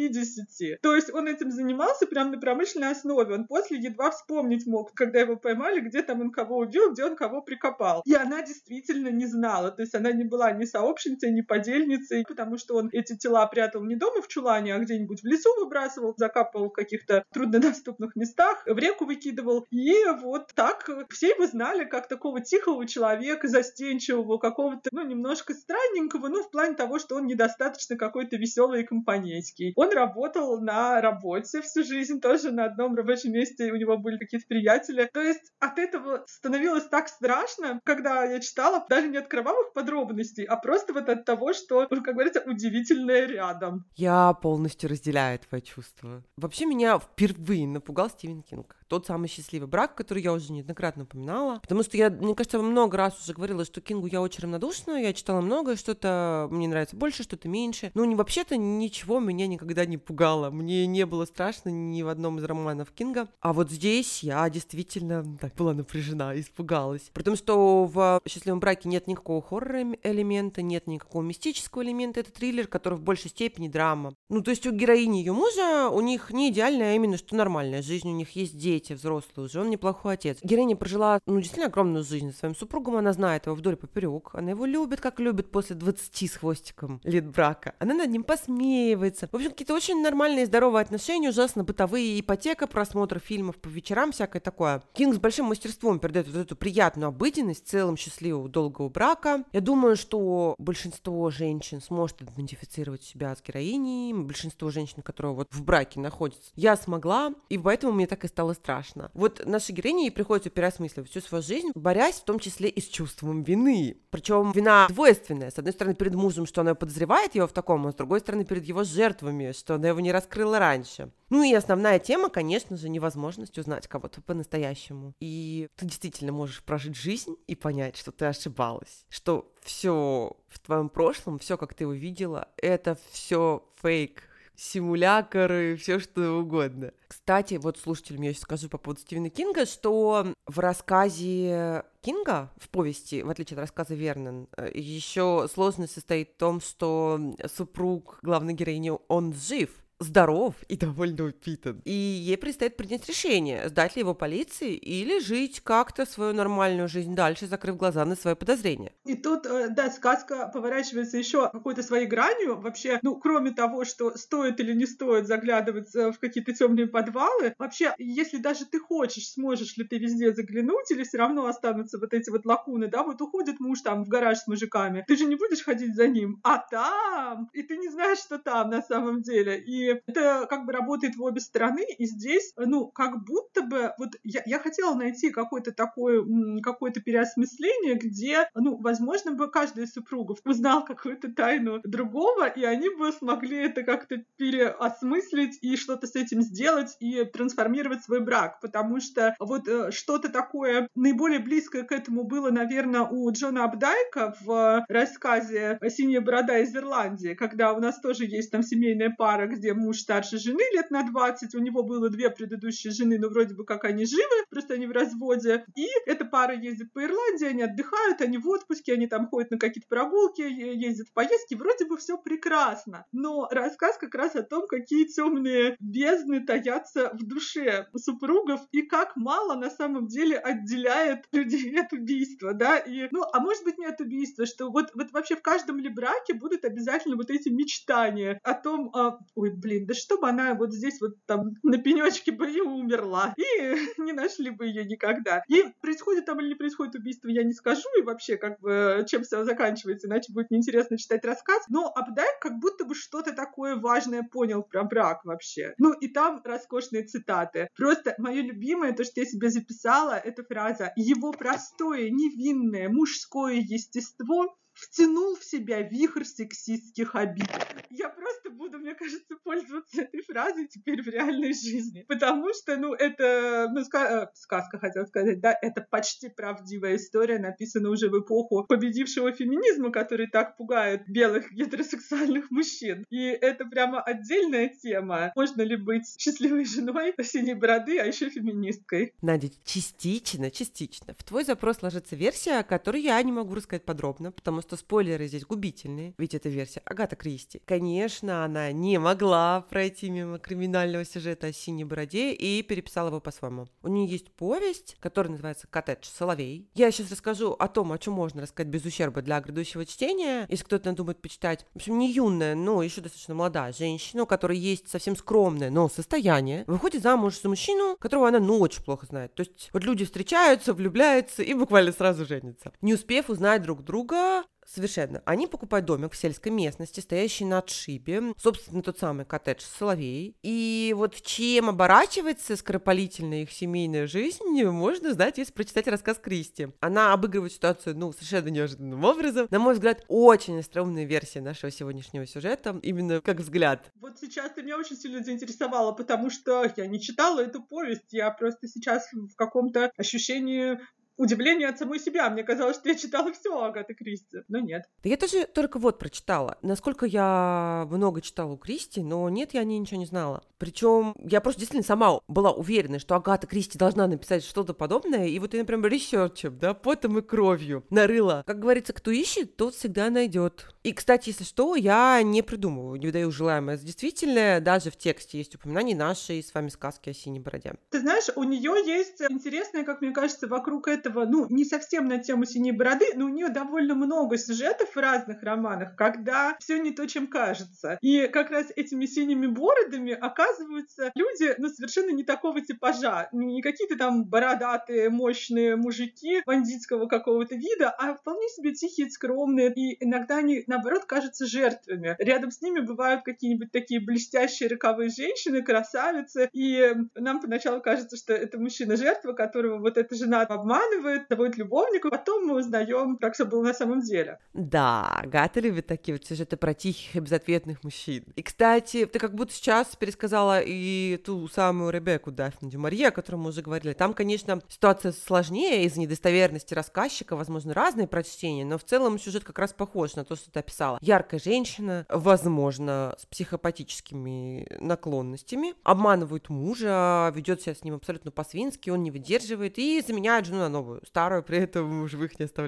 Speaker 2: 50! То есть он этим занимался прямо на промышленной основе. Он после едва вспомнить мог, когда его поймали, где там он кого убил, где он кого прикопал. И она действительно не знала. То есть она не была ни сообщницей, ни подельницей, потому что он эти тела прятал не дома в чулане, а где-нибудь в лесу выбрасывал, закапывал в каких-то труднодоступных местах, в реку выкидывал. И вот так все его знали как такого тихого человека, застенчивого, какого-то, немножко странненького, в плане того, что он недостаточно какой-то веселый и компанейский. Он работал на работе всю жизнь, тоже на одном рабочем месте, у него были какие-то приятели. То есть от этого становилось так страшно, когда я читала, даже не от кровавых подробностей, а просто вот от того, что, как говорится, удивительное рядом.
Speaker 1: Я полностью разделяю твои чувства. Вообще меня впервые напугал Стивен Кинг. Тот самый счастливый брак, который я уже неоднократно упоминала. Потому что мне кажется, много раз уже говорила, что Кингу я очень равнодушна, я читала многое, что-то мне нравится больше, что-то меньше. Вообще-то ничего меня никогда не пугало. Мне не было страшно ни в одном из романов Кинга. А вот здесь я действительно так была напряжена, испугалась. При том, что в «Счастливом браке» нет никакого хоррор-элемента, нет никакого мистического элемента. Это триллер, который в большей степени драма. То есть у героини и ее мужа, у них не идеальная, а именно что нормальная жизнь. У них есть дети взрослые уже, он неплохой отец. Героиня прожила, действительно огромную жизнь со своим супругом. Она знает его вдоль и поперек. Она его любит, как любит после 20 с хвостиком лет брака. Она над ним посмеивается. В общем, какие-то очень нормальные, здоровые отношения, ужасно бытовые, ипотека, просмотр фильмов по вечерам, всякое такое. Кинг с большим мастерством передает вот эту приятную обыденность в целом счастливого, долгого брака. Я думаю, что большинство женщин сможет идентифицировать себя с героиней, большинство женщин, которые вот в браке находятся. Я смогла, и поэтому мне так и стало страшно. Вот нашей героине ей приходится переосмысливать всю свою жизнь, борясь в том числе и с чувством вины. Причем вина двойственная. С одной стороны, перед мужем, что она подозревает его в таком, а с другой стороны, перед его жертвами, что она его не раскрыла раньше. И основная тема, конечно же, невозможность узнать кого-то по-настоящему. И ты действительно можешь прожить жизнь и понять, что ты ошибалась, что все в твоем прошлом, все, как ты его видела, это все фейк, симулякры, все что угодно. Кстати, вот слушателям я сейчас скажу по поводу Стивена Кинга, что в рассказе Кинга, в повести, в отличие от рассказа Вернон, еще сложность состоит в том, что супруг главной героини, он жив. здоров и довольно упитан. И ей предстоит принять решение, сдать ли его полиции или жить как-то свою нормальную жизнь дальше, закрыв глаза на свои подозрения.
Speaker 2: И тут, да, сказка поворачивается еще какой-то своей гранью. Вообще, ну, кроме того, что стоит или не стоит заглядывать в какие-то темные подвалы, вообще, если даже ты хочешь, сможешь ли ты везде заглянуть, или все равно останутся вот эти вот лакуны, да, вот уходит муж там в гараж с мужиками, ты же не будешь ходить за ним, а там, и ты не знаешь, что там на самом деле. И это как бы работает в обе стороны, и здесь, ну, как будто бы, вот я хотела найти какое-то такое, какое-то переосмысление, где, ну, возможно, бы каждый из супругов узнал какую-то тайну другого, и они бы смогли это как-то переосмыслить и что-то с этим сделать, и трансформировать свой брак, потому что вот что-то такое наиболее близкое к этому было, наверное, у Джона Апдайка в рассказе «Синяя борода из Ирландии», когда у нас тоже есть там семейная пара, где муж старше жены лет на 20, у него было 2 предыдущие жены, но вроде бы как они живы, просто они в разводе, и эта пара ездит по Ирландии, они отдыхают, они в отпуске, они там ходят на какие-то прогулки, ездят в поездки, вроде бы все прекрасно, но рассказ как раз о том, какие темные бездны таятся в душе супругов и как мало на самом деле отделяет людей от убийства, да, и, ну, а может быть не от убийства, что вот вообще в каждом ли браке будут обязательно вот эти мечтания о том, ой, блин, да чтобы она вот здесь вот там на пенечке бы и умерла, и не нашли бы ее никогда. И происходит там или не происходит убийство, я не скажу, и вообще как бы чем все заканчивается, иначе будет неинтересно читать рассказ, но Апдайк как будто бы что-то такое важное понял про брак вообще. Ну и там роскошные цитаты. Просто мое любимое, то, что я себе записала, это фраза «Его простое, невинное, мужское естество втянул в себя вихрь сексистских обид». Я просто буду, мне кажется, пользоваться этой фразой теперь в реальной жизни. Потому что, ну, это, ну, сказка, хотела сказать, да, это почти правдивая история, написана уже в эпоху победившего феминизма, который так пугает белых гетеросексуальных мужчин. И это прямо отдельная тема. Можно ли быть счастливой женой синей бороды, а еще феминисткой?
Speaker 1: Надя, частично. В твой запрос ложится версия, которую я не могу рассказать подробно, потому что спойлеры здесь губительные. Ведь это версия Агаты Кристи. Конечно, она не могла пройти мимо криминального сюжета о синей бороде и переписала его по-своему. У нее есть повесть, которая называется «Коттедж. Соловей». Я сейчас расскажу о том, о чем можно рассказать без ущерба для грядущего чтения, если кто-то надумает почитать. В общем, не юная, но еще достаточно молодая женщина, у которой есть совсем скромное, но состояние, выходит замуж за мужчину, которого она, ну, очень плохо знает. То есть вот люди встречаются, влюбляются и буквально сразу женятся. Не успев узнать друг друга, совершенно. Они покупают домик в сельской местности, стоящий на отшибе, собственно, тот самый коттедж Соловей. И вот чем оборачивается скоропалительная их семейная жизнь, можно знать, если прочитать рассказ Кристи. Она обыгрывает ситуацию, ну, совершенно неожиданным образом. На мой взгляд, очень остроумная версия нашего сегодняшнего сюжета, именно как взгляд.
Speaker 2: Вот сейчас ты меня очень сильно заинтересовала, потому что я не читала эту повесть, я просто сейчас в каком-то ощущении удивление от самой себя. Мне казалось, что я читала все Агаты Кристи, но нет.
Speaker 1: Да я тоже только вот прочитала. Насколько я много читала у Кристи, но нет, я о ней ничего не знала. Причем я просто действительно сама была уверена, что Агата Кристи должна написать что-то подобное, и вот я, например, ресерчем, да, потом и кровью нарыла. Как говорится, кто ищет, тот всегда найдет. И, кстати, если что, я не придумываю, не выдаю желаемое за действительное, даже в тексте есть упоминание нашей с вами сказки о синей бороде.
Speaker 2: Ты знаешь, у нее есть интересное, как мне кажется, вокруг этого, ну, не совсем на тему синей бороды, но у нее довольно много сюжетов в разных романах, когда все не то, чем кажется. И как раз этими синими бородами оказываются люди, ну, совершенно не такого типажа, не какие-то там бородатые, мощные мужики бандитского какого-то вида, а вполне себе тихие, скромные, и иногда они, наоборот, кажутся жертвами. Рядом с ними бывают какие-нибудь такие блестящие роковые женщины, красавицы, и нам поначалу кажется, что это мужчина-жертва, которого вот эта жена обманывает, заводит любовника, потом мы узнаем, как все было на самом деле.
Speaker 1: Да, Агата любит такие вот сюжеты про тихих и безответных мужчин. И, кстати, ты как будто сейчас пересказала и ту самую Ребекку Дафну дю Марье, о которой мы уже говорили. Там, конечно, ситуация сложнее из-за недостоверности рассказчика, возможно, разные прочтения, но в целом сюжет как раз похож на то, что ты описала. Яркая женщина, возможно, с психопатическими наклонностями, обманывает мужа, ведет себя с ним абсолютно по-свински, он не выдерживает и заменяет жену на новую, старую, при этом в живых не оставляя.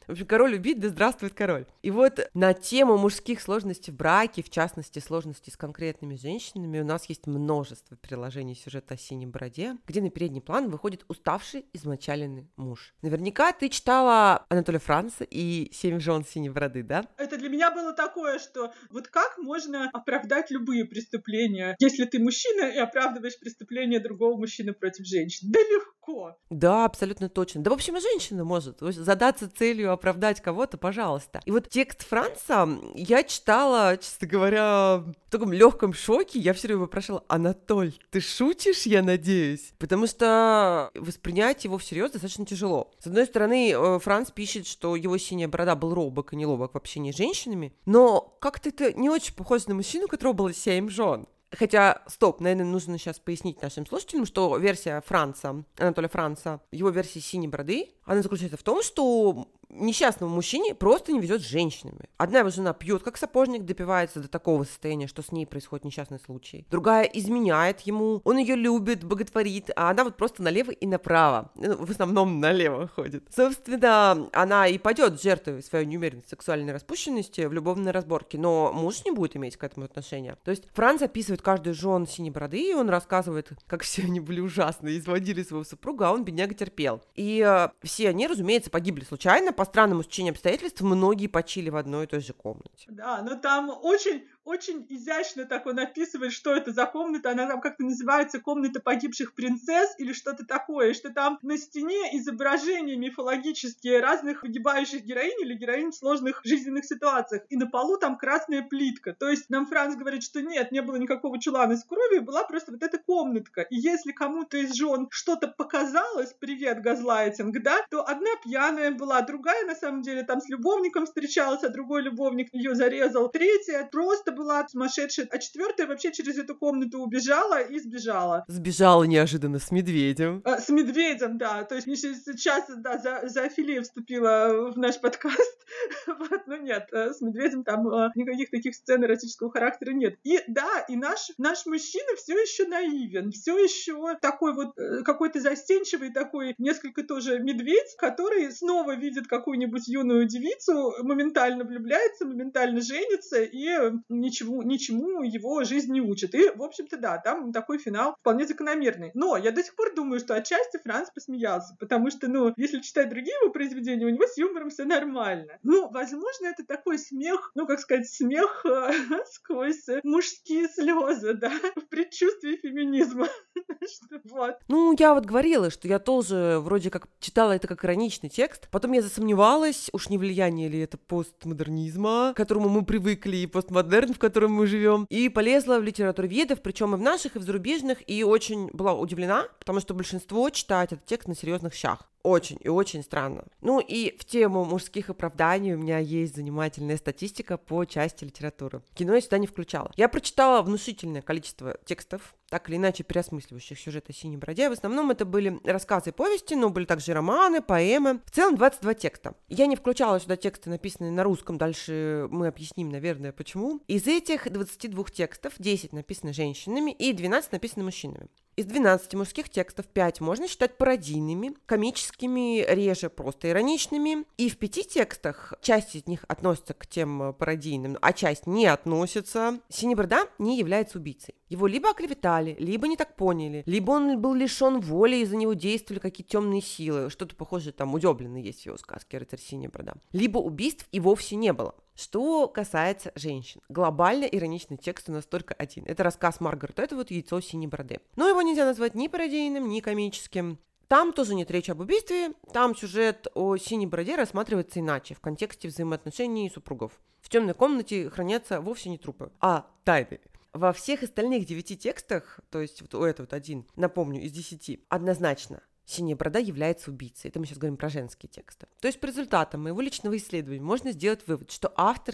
Speaker 1: В общем, король убит, да здравствует король. И вот на тему мужских сложностей в браке, в частности, сложностей с конкретными женщинами, у нас есть множество приложений сюжета о синей бороде, где на передний план выходит уставший, измочаленный муж. Наверняка ты читала Анатолия Франца и «Семь жен синей бороды», да?
Speaker 2: Это для меня было такое, что вот как можно оправдать любые преступления, если ты мужчина и оправдываешь преступление другого мужчины против женщин? Да легко.
Speaker 1: Да, абсолютно точно. Да, в общем, и женщина может задаться целью оправдать кого-то, пожалуйста. И вот текст Франца я читала, честно говоря, в таком легком шоке. Я все время вопрошала: Анатоль, ты шутишь, я надеюсь? Потому что воспринять его всерьез достаточно тяжело. С одной стороны, Франц пишет, что его синяя борода был робок и неловок в общении с женщинами, но как-то это не очень похоже на мужчину, у которого было 7 жен. Хотя, стоп, наверное, нужно сейчас пояснить нашим слушателям, что версия Франца, Анатолия Франца, его версия «Синей бороды», она заключается в том, что несчастному мужчине просто не везет с женщинами. Одна его жена пьет, как сапожник, допивается до такого состояния, что с ней происходит несчастный случай. Другая изменяет ему, он ее любит, боготворит, а она вот просто налево и направо. В основном налево ходит. Собственно, она и пойдет жертвой своей неумеренной сексуальной распущенности в любовной разборке, но муж не будет иметь к этому отношения. То есть Франц описывает каждую жен синей бороды, и он рассказывает, как все они были ужасны, изводили своего супруга, а он, бедняга, терпел. И все они, разумеется, погибли случайно. По странному стечению обстоятельств многие почили в одной и той же комнате.
Speaker 2: Да, но там очень изящно так он описывает, что это за комната. Она там как-то называется «Комната погибших принцесс» или что-то такое, что там на стене изображения мифологические разных погибающих героинь или героинь в сложных жизненных ситуациях. И на полу там красная плитка. То есть нам Франц говорит, что нет, не было никакого чулана с кровью, была просто вот эта комнатка. И если кому-то из жен что-то показалось, привет, газлайтинг, да, то одна пьяная была, другая, на самом деле, там с любовником встречалась, а другой любовник ее зарезал, третья просто была сумасшедшая, а четвертая вообще через эту комнату убежала и сбежала.
Speaker 1: Сбежала неожиданно с медведем.
Speaker 2: С медведем, да. То есть сейчас, да, зоофилия вступила в наш подкаст. Вот, но нет, с медведем там никаких таких сцен эротического характера нет. И да, и наш мужчина все еще наивен, все еще такой вот какой-то застенчивый, такой несколько тоже медведь, который снова видит какую-нибудь юную девицу, моментально влюбляется, моментально женится и ничему его жизнь не учит. И, в общем-то, да, там такой финал вполне закономерный. Но я до сих пор думаю, что отчасти Франц посмеялся, потому что, если читать другие его произведения, у него с юмором все нормально. Возможно, это такой смех, смех сквозь мужские слезы, да, в предчувствии феминизма. Вот.
Speaker 1: Я вот говорила, что я тоже вроде как читала это как ироничный текст. Потом я засомневалась, уж не влияние ли это постмодернизма, к которому мы привыкли, и постмодерн, в котором мы живем. И полезла в литературоведов, причем и в наших, и в зарубежных, и очень была удивлена, потому что большинство читает этот текст на серьезных щах. Очень и очень странно. И в тему мужских оправданий у меня есть занимательная статистика по части литературы. Кино я сюда не включала. Я прочитала внушительное количество текстов, так или иначе переосмысливающих сюжет о синей бороде. В основном это были рассказы и повести, но были также романы, поэмы. В целом 22 текста. Я не включала сюда тексты, написанные на русском. Дальше мы объясним, наверное, почему. Из этих 22 текстов 10 написаны женщинами и 12 написаны мужчинами. Из 12 мужских текстов 5 можно считать пародийными, комическими, реже просто ироничными. И в 5 текстах часть из них относится к тем пародийным, а часть не относится. Синяя борода не является убийцей. Его либо оклеветали, либо не так поняли, либо он был лишен воли, из-за него действовали какие-то темные силы. Что-то похожее там у Дёблина есть в его сказке «Рыцарь синяя борода». Либо убийств и вовсе не было. Что касается женщин, глобально ироничный текст у нас только один. Это рассказ Маргарет Этвуд «Яйцо синей бороды». Но его нельзя назвать ни пародийным, ни комическим. Там тоже нет речи об убийстве, там сюжет о синей бороде рассматривается иначе, в контексте взаимоотношений супругов. В темной комнате хранятся вовсе не трупы, а тайны. Во всех остальных 9 текстах, то есть вот у этого один, напомню, из 10, однозначно синяя борода является убийцей. Это мы сейчас говорим про женские тексты. То есть по результатам моего личного исследования можно сделать вывод, что авторки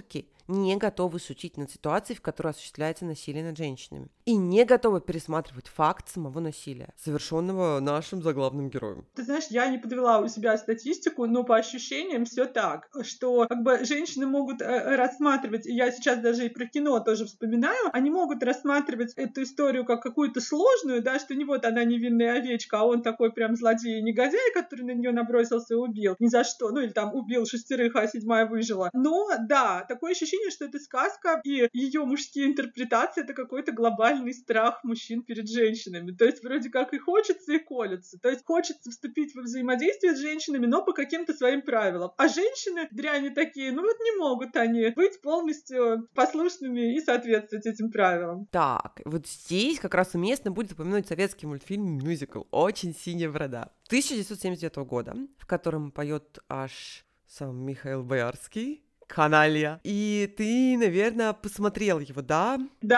Speaker 1: не готовы шутить над ситуацией, в которой осуществляется насилие над женщинами, и не готовы пересматривать факт самого насилия, совершенного нашим заглавным героем.
Speaker 2: Ты знаешь, я не подвела у себя статистику, но по ощущениям все так, что как бы женщины могут рассматривать, и я сейчас даже и про кино тоже вспоминаю, они могут рассматривать эту историю как какую-то сложную, да, что не вот она невинная овечка, а он такой прям злодей и негодяй, который на нее набросился и убил ни за что, ну или там убил 6, а 7 выжила. Но да, такое ощущение, что это сказка, и ее мужские интерпретации — это какой-то глобальный страх мужчин перед женщинами. То есть вроде как и хочется, и колется. То есть хочется вступить во взаимодействие с женщинами, но по каким-то своим правилам. А женщины, дряни такие, ну вот не могут они быть полностью послушными и соответствовать этим правилам.
Speaker 1: Так, вот здесь как раз уместно будет упомянуть советский мультфильм-мюзикл «Очень синяя борода» 1979 года, в котором поет аж сам Михаил Боярский, каналья. И ты, наверное, посмотрел его, да?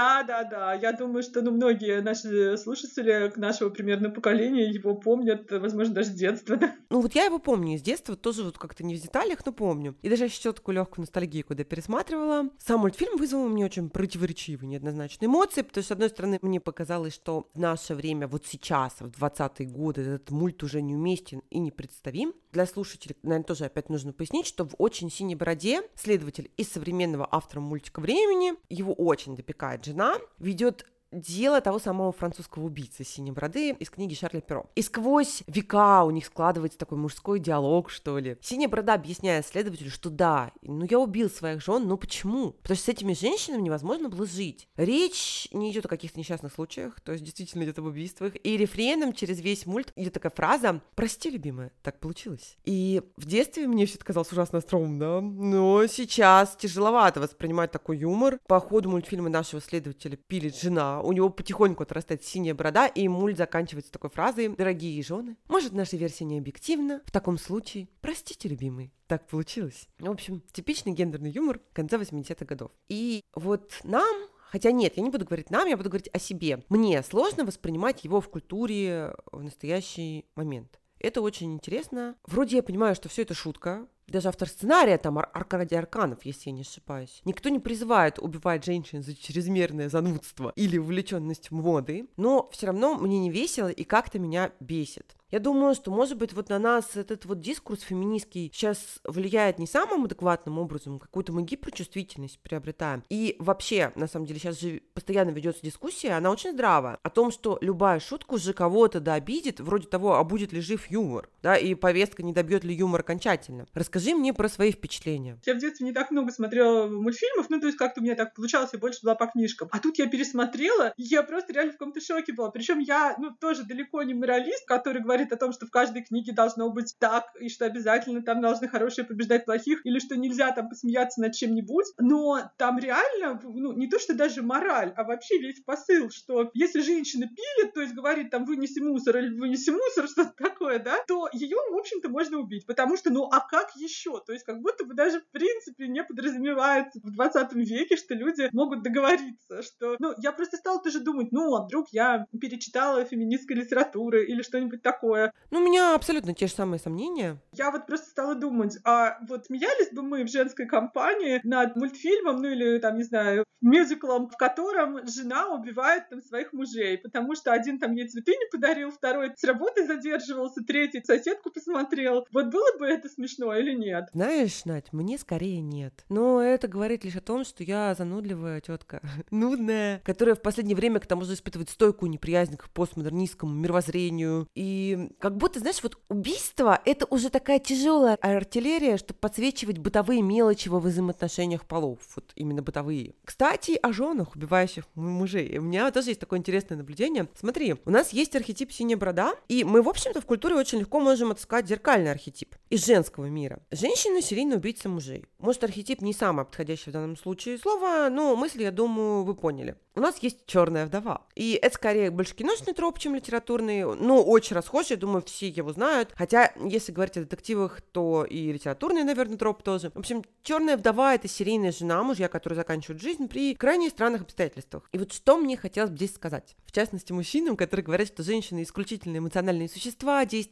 Speaker 2: Да. Я думаю, что многие наши слушатели нашего примерно поколения его помнят, возможно, даже с детства. Да?
Speaker 1: Ну вот я его помню из детства, тоже вот как-то не в деталях, но помню. И даже ощущала такую легкую ностальгию, когда пересматривала. Сам мультфильм вызвал у меня очень противоречивые, неоднозначные эмоции, потому что, с одной стороны, мне показалось, что в наше время, вот сейчас, в 20-е годы, этот мульт уже неуместен и непредставим. Для слушателей, наверное, тоже опять нужно пояснить, что в «Очень синей бороде» следователь из современного автора мультика времени, его очень допекает жена, ведет дело того самого французского убийцы синей бороды из книги Шарля Перро. И сквозь века у них складывается такой мужской диалог, что ли. Синяя борода объясняет следователю, что да, я убил своих жен, но почему? Потому что с этими женщинами невозможно было жить. Речь не идет о каких-то несчастных случаях, то есть действительно идет об убийствах. И рефреном через весь мульт идет такая фраза: «Прости, любимая, так получилось». И в детстве мне все это казалось ужасно остроумно, но сейчас тяжеловато воспринимать такой юмор. По ходу мультфильма нашего следователя пилит жена, у него потихоньку отрастает синяя борода, и мульт заканчивается такой фразой: «Дорогие жены, может, наша версия не объективна? В таком случае, простите, любимый, так получилось». В общем, типичный гендерный юмор конца 80-х годов. И вот нам... Хотя нет, я не буду говорить нам, я буду говорить о себе. Мне сложно воспринимать его в культуре в настоящий момент. Это очень интересно. Вроде я понимаю, что все это шутка. Даже автор сценария, там, Аркадий Арканов, если я не ошибаюсь. Никто не призывает убивать женщин за чрезмерное занудство или увлеченность моды, но все равно мне не весело и как-то меня бесит. Я думаю, что, может быть, вот на нас этот вот дискурс феминистский сейчас влияет не самым адекватным образом, какую-то мы гиперчувствительность приобретаем. И вообще, на самом деле, сейчас же постоянно ведется дискуссия, она очень здравая, о том, что любая шутка уже кого-то обидит, вроде того, а будет ли жив юмор, да, и повестка не добьет ли юмор окончательно. Расскажи мне про свои впечатления.
Speaker 2: Я в детстве не так много смотрела мультфильмов, то есть как-то у меня так получалось, я больше была по книжкам. А тут я пересмотрела, и я просто реально в каком-то шоке была. Причем я, тоже далеко не моралист, который говорит о том, что в каждой книге должно быть так, и что обязательно там должны хорошие побеждать плохих, или что нельзя там посмеяться над чем-нибудь. Но там реально, не то, что даже мораль, а вообще весь посыл, что если женщина пилит, то есть говорит там «вынеси мусор» или «вынеси мусор», что-то такое, да, то ее, в общем-то, можно убить. Потому что, а как еще? То есть как будто бы даже в принципе не подразумевается в 20 веке, что люди могут договориться, что... я просто стала тоже думать, а вдруг я перечитала феминистской литературы или что-нибудь такое.
Speaker 1: У меня абсолютно те же самые сомнения.
Speaker 2: Я вот просто стала думать, а вот смеялись бы мы в женской компании над мультфильмом, или там, не знаю, мюзиклом, в котором жена убивает там своих мужей, потому что один там ей цветы не подарил, второй с работы задерживался, третий соседку посмотрел. Вот было бы это смешно или нет?
Speaker 1: Знаешь, Надь, мне скорее нет. Но это говорит лишь о том, что я занудливая тетка, нудная, которая в последнее время к тому же испытывает стойкую неприязнь к постмодернистскому мировоззрению. И как будто, знаешь, вот убийство — это уже такая тяжелая артиллерия, чтобы подсвечивать бытовые мелочи во взаимоотношениях полов. Вот именно бытовые. Кстати, о женах, убивающих мужей. У меня тоже есть такое интересное наблюдение. Смотри, у нас есть архетип синяя борода, и мы, в общем-то, в культуре очень легко можем отыскать зеркальный архетип из женского мира. Женщина — серийный убийца мужей. Может, архетип не самый подходящий в данном случае слово, но мысль, я думаю, вы поняли. У нас есть черная вдова. И это скорее больше киношный троп, чем литературный, но очень расхожий, я думаю, все его знают. Хотя, если говорить о детективах, то и литературный, наверное, троп тоже. В общем, черная вдова — это серийная жена, мужья, которые заканчивают жизнь при крайне странных обстоятельствах. И вот что мне хотелось бы здесь сказать. В частности, мужчинам, которые говорят, что женщины исключительно эмоциональные существа, действующие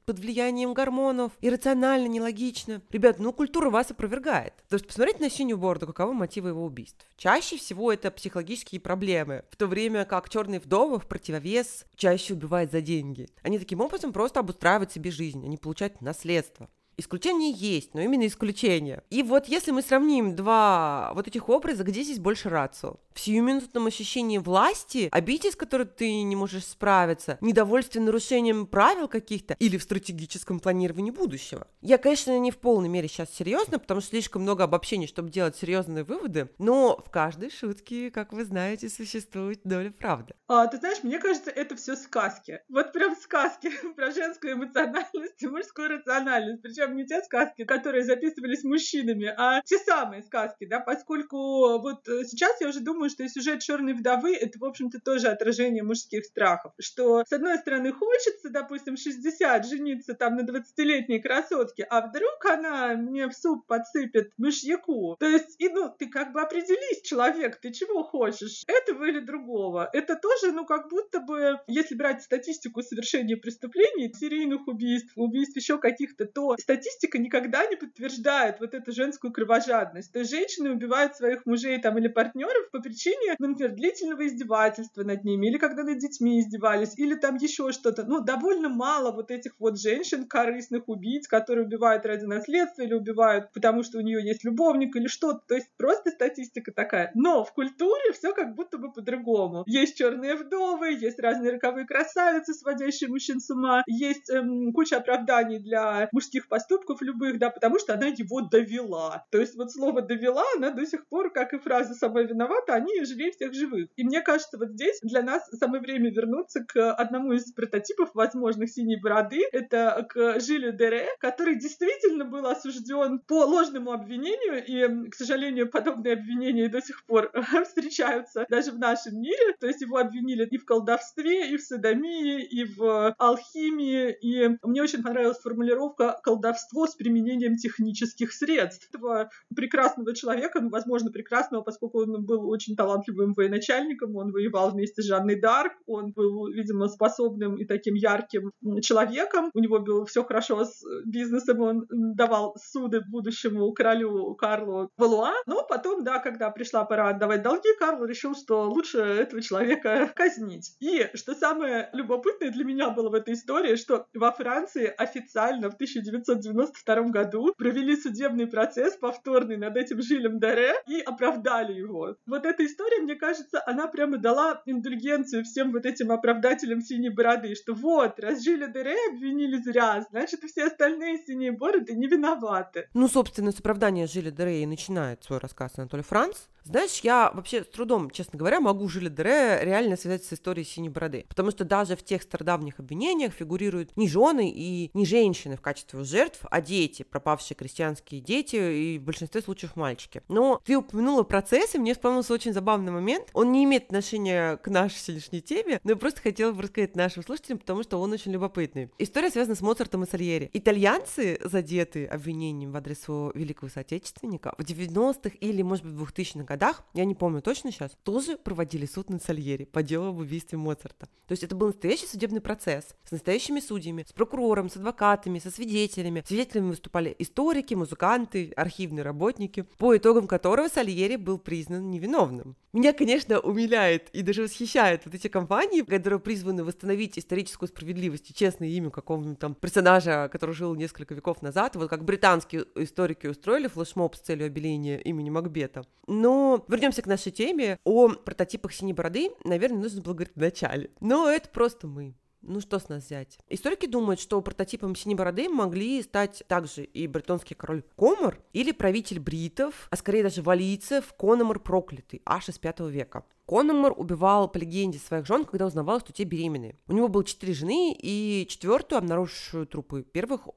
Speaker 1: под влиянием гормонов, иррационально, нелогично. Ребят, культура вас опровергает. Потому что посмотрите на синюю бороду, каковы мотивы его убийств. Чаще всего это психологические проблемы, в то время как черные вдовы в противовес чаще убивают за деньги. Они таким образом просто обустраивают себе жизнь, они получают наследство. Исключения есть, но именно исключения. И вот если мы сравним два вот этих образа, где здесь больше рацио? В сиюминутном ощущении власти, обиде, с которой ты не можешь справиться, недовольстве нарушением правил каких-то или в стратегическом планировании будущего. Я, конечно, не в полной мере сейчас серьезно, потому что слишком много обобщений, чтобы делать серьезные выводы, но в каждой шутке, как вы знаете, существует доля правды.
Speaker 2: Ты знаешь, мне кажется, это все сказки. Вот прям сказки про женскую эмоциональность и мужскую рациональность. Причем не те сказки, которые записывались мужчинами, а те самые сказки, да, поскольку вот сейчас я уже думаю, что и сюжет «Черной вдовы» — это, в общем-то, тоже отражение мужских страхов, что, с одной стороны, хочется, допустим, 60 жениться там на 20-летней красотке, а вдруг она мне в суп подсыпет мышьяку. То есть, ты как бы определись, человек, ты чего хочешь, этого или другого. Это тоже, как будто бы, если брать статистику совершения преступлений, серийных убийств еще каких-то, то статистика никогда не подтверждает вот эту женскую кровожадность. То есть женщины убивают своих мужей там или партнеров по причине, например, длительного издевательства над ними, или когда над детьми издевались, или там еще что-то. Довольно мало вот этих вот женщин, корыстных убийц, которые убивают ради наследства или убивают, потому что у нее есть любовник или что-то. То есть просто статистика такая. Но в культуре все как будто бы по-другому. Есть черные вдовы, есть разные роковые красавицы, сводящие мужчин с ума, есть куча оправданий для мужских поступков любых, да, потому что она его довела. То есть вот слово «довела», она до сих пор, как и фраза «сама виновата», они живее всех живых. И мне кажется, вот здесь для нас самое время вернуться к одному из прототипов возможных «Синей бороды». Это к Жилю Дере, который действительно был осужден по ложному обвинению, и, к сожалению, подобные обвинения до сих пор встречаются даже в нашем мире. То есть его обвинили и в колдовстве, и в содомии, и в алхимии. И мне очень понравилась формулировка «колдовство с применением технических средств». Этого прекрасного человека, возможно, прекрасного, поскольку он был очень талантливым военачальником, он воевал вместе с Жанной д'Арк, он был, видимо, способным и таким ярким человеком, у него было все хорошо с бизнесом, он давал суды будущему королю Карлу Валуа, но потом, да, когда пришла пора отдавать долги, Карл решил, что лучше этого человека казнить. И что самое любопытное для меня было в этой истории, что во Франции официально в 1992 году провели судебный процесс повторный над этим Жилем Дере и оправдали его. Вот эта история, мне кажется, она прямо дала индульгенцию всем вот этим оправдателям синей бороды, что вот, раз Жиля Дере обвинили зря, значит, и все остальные синие бороды не виноваты.
Speaker 1: Собственно, с оправдания Жиля Дере и начинает свой рассказ Анатолий Франц. Знаешь, я вообще с трудом, честно говоря, могу Жиля Дере реально связать с историей синей бороды, потому что даже в тех стародавних обвинениях фигурируют не жены и не женщины в качестве жертв, а дети, пропавшие крестьянские дети и в большинстве случаев мальчики. Но ты упомянула процесс, и мне вспомнился очень забавный момент. Он не имеет отношения к нашей сегодняшней теме, но я просто хотела бы рассказать нашим слушателям, потому что он очень любопытный. История связана с Моцартом и Сальери. Итальянцы, задетые обвинением в адрес своего великого соотечественника, в 90-х или, может быть, в 2000-х годах, я не помню точно сейчас, тоже проводили суд над Сальери по делу об убийстве Моцарта. То есть это был настоящий судебный процесс с настоящими судьями, с прокурором, с адвокатами, со свидетелями. Свидетелями выступали историки, музыканты, архивные работники, по итогам которого Сальери был признан невиновным. Меня, конечно, умиляет и даже восхищает вот эти кампании, которые призваны восстановить историческую справедливость и честное имя какого-нибудь там персонажа, который жил несколько веков назад, вот как британские историки устроили флешмоб с целью обеления имени Макбета. Но вернемся к нашей теме о прототипах синей бороды. Наверное, нужно было говорить в начале. Но это просто мы. Что с нас взять? Историки думают, что прототипом синей бороды могли стать также и бретонский король Комор или правитель бритов, а скорее даже валийцев Кономор Проклятый, аж из V века. Кономор убивал по легенде своих жен, когда узнавал, что те беременны. У него было 4 жены, и 4-ю, обнаружившую трупы первых,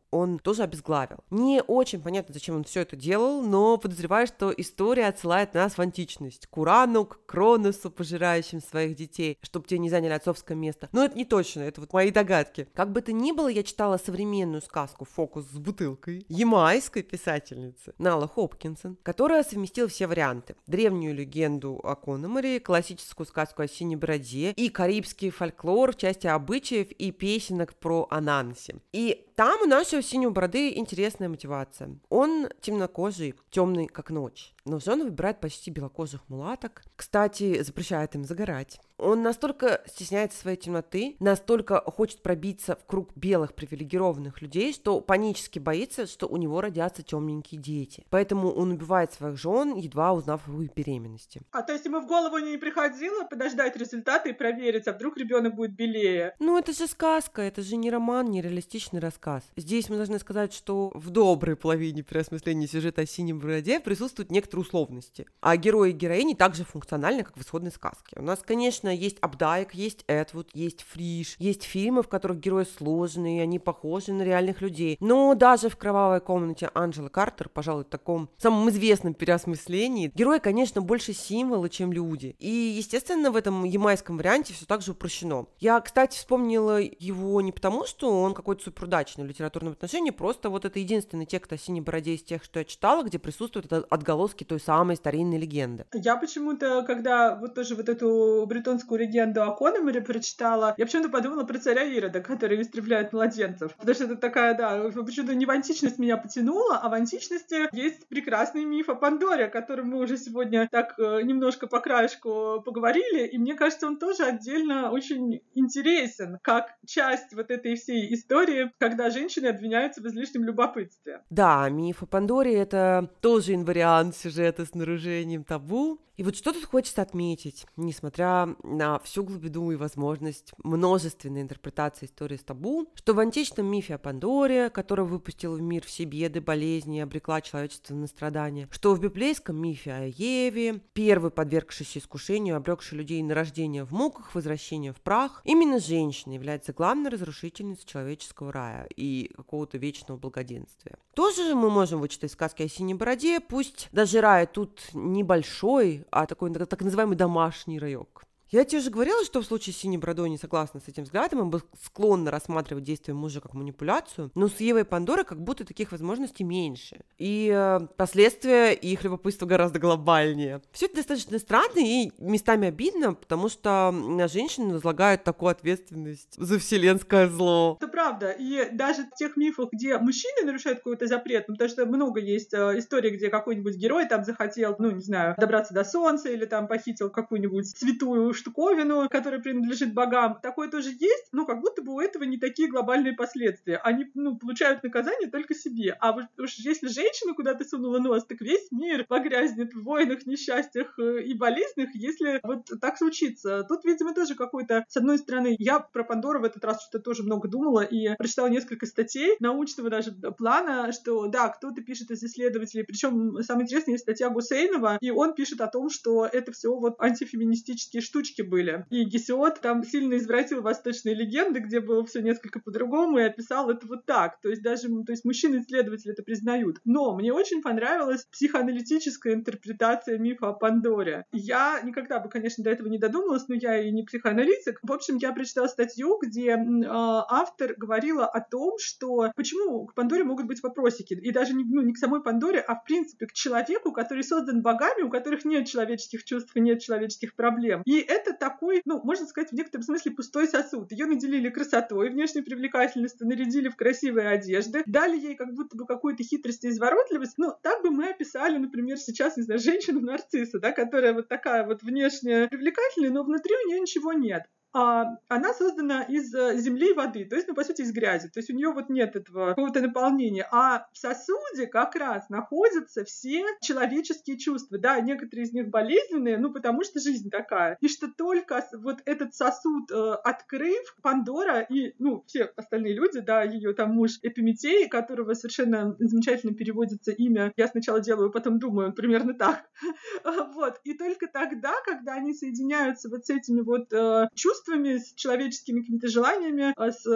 Speaker 1: он тоже обезглавил. Не очень понятно, зачем он все это делал, но подозреваю, что история отсылает нас в античность, к Урану, к Кроносу, пожирающим своих детей, чтобы те не заняли отцовское место. Но это не точно, это вот мои догадки. Как бы то ни было, я читала современную сказку «Фокус с бутылкой» ямайской писательницы Нала Хопкинсон, которая совместила все варианты. Древнюю легенду о Коннеморе, классическую сказку о синей бороде и карибский фольклор в части обычаев и песенок про Ананси. И там у нашего синего бороды интересная мотивация. Он темнокожий, темный как ночь, но жену выбирает почти белокожих мулаток. Кстати, запрещает им загорать. Он настолько стесняется своей темноты, настолько хочет пробиться в круг белых привилегированных людей, что панически боится, что у него родятся темненькие дети. Поэтому он убивает своих жен, едва узнав о их беременности.
Speaker 2: А то есть ему в голову не приходило подождать результаты и проверить, а вдруг ребенок будет белее?
Speaker 1: Ну, это же сказка, это же не роман, не реалистичный рассказ. Здесь мы должны сказать, что в доброй половине переосмысления сюжета о синем бороде присутствуют некоторые условности. А герои и героини также функциональны, как в исходной сказке. У нас, конечно, есть Апдайк, есть Эдвуд, есть Фриш, есть фильмы, в которых герои сложные, они похожи на реальных людей. Но даже в «Кровавой комнате» Анджелы Картер, пожалуй, в таком самом известном переосмыслении, герои, конечно, больше символы, чем люди. И, естественно, в этом ямайском варианте все так же упрощено. Я, кстати, вспомнила его не потому, что он какой-то суперудачный в литературном отношении, просто вот это единственный текст о синей бороде из тех, что я читала, где присутствуют отголоски той самой старинной легенды.
Speaker 2: Я почему-то, когда вот тоже вот эту бретонскую легенду о Коннеморе прочитала, я почему-то подумала про царя Ирода, который истребляет младенцев. Потому что это такая, да, почему-то не в античность меня потянула, а в античности есть прекрасный миф о Пандоре, о котором мы уже сегодня так немножко по краешку поговорили, и мне кажется, он тоже отдельно очень интересен, как часть вот этой всей истории, когда женщины обвиняются в излишнем любопытстве.
Speaker 1: Да, миф о Пандоре — это тоже инвариант сюжета с нарушением табу. И вот что тут хочется отметить, несмотря на всю глубину и возможность множественной интерпретации истории с табу, что в античном мифе о Пандоре, который выпустил в мир все беды, болезни и обрекла человечество на страдания, что в библейском мифе о Еве, первой подвергшейся искушению, обрекшей людей на рождение в муках, возвращение в прах, именно женщина является главной разрушительницей человеческого рая и какого-то вечного благоденствия. Тоже мы можем вычитать сказки о синей бороде, пусть даже рай тут небольшой, а такой так называемый домашний раёк. Я тебе уже говорила, что в случае с синей бородой не согласна с этим взглядом, и бы склонна рассматривать действия мужа как манипуляцию, но с Евой и Пандорой как будто таких возможностей меньше. И последствия их любопытства гораздо глобальнее. Все это достаточно странно и местами обидно, потому что на женщин возлагают такую ответственность за вселенское зло.
Speaker 2: Это правда. И даже в тех мифах, где мужчины нарушают какой-то запрет, потому что много есть историй, где какой-нибудь герой там захотел, ну, не знаю, добраться до солнца или там похитил какую-нибудь святую штуковину, которая принадлежит богам. Такое тоже есть, но как будто бы у этого не такие глобальные последствия. Они, получают наказание только себе. А уж если женщина куда-то сунула нос, так весь мир погрязнет в войнах, несчастьях и болезнях, если вот так случится. Тут, видимо, тоже какой-то, с одной стороны, я про Пандору в этот раз что-то тоже много думала и прочитала несколько статей научного даже плана, что, да, кто-то пишет из исследователей, причем самое интересное, есть статья Гусейнова, и он пишет о том, что это все вот антифеминистические штучки были. И Гесиод там сильно извратил восточные легенды, где было все несколько по-другому, и описал это вот так. То есть даже мужчины-исследователи это признают. Но мне очень понравилась психоаналитическая интерпретация мифа о Пандоре. Я никогда бы, конечно, до этого не додумалась, но я и не психоаналитик. В общем, я прочитала статью, где автор говорила о том, что почему к Пандоре могут быть вопросики. И даже не к самой Пандоре, а в принципе к человеку, который создан богами, у которых нет человеческих чувств и нет человеческих проблем. И это такой, можно сказать, в некотором смысле пустой сосуд. Ее наделили красотой, внешней привлекательностью, нарядили в красивые одежды, дали ей как будто бы какую-то хитрость и изворотливость. Так бы мы описали, например, сейчас, не знаю, женщину-нарцисса, да, которая вот такая вот внешне привлекательная, но внутри у нее ничего нет. Она создана из земли и воды, то есть, по сути, из грязи. То есть у нее вот нет этого какого-то наполнения. А в сосуде как раз находятся все человеческие чувства. Да, некоторые из них болезненные, потому что жизнь такая. И что только вот этот сосуд открыв, Пандора и, все остальные люди, да, ее там муж Эпиметей, которого совершенно замечательно переводится имя, я сначала делаю, потом думаю, примерно так. Вот. И только тогда, когда они соединяются вот с этими вот чувствами, чувствами, с человеческими какими-то желаниями,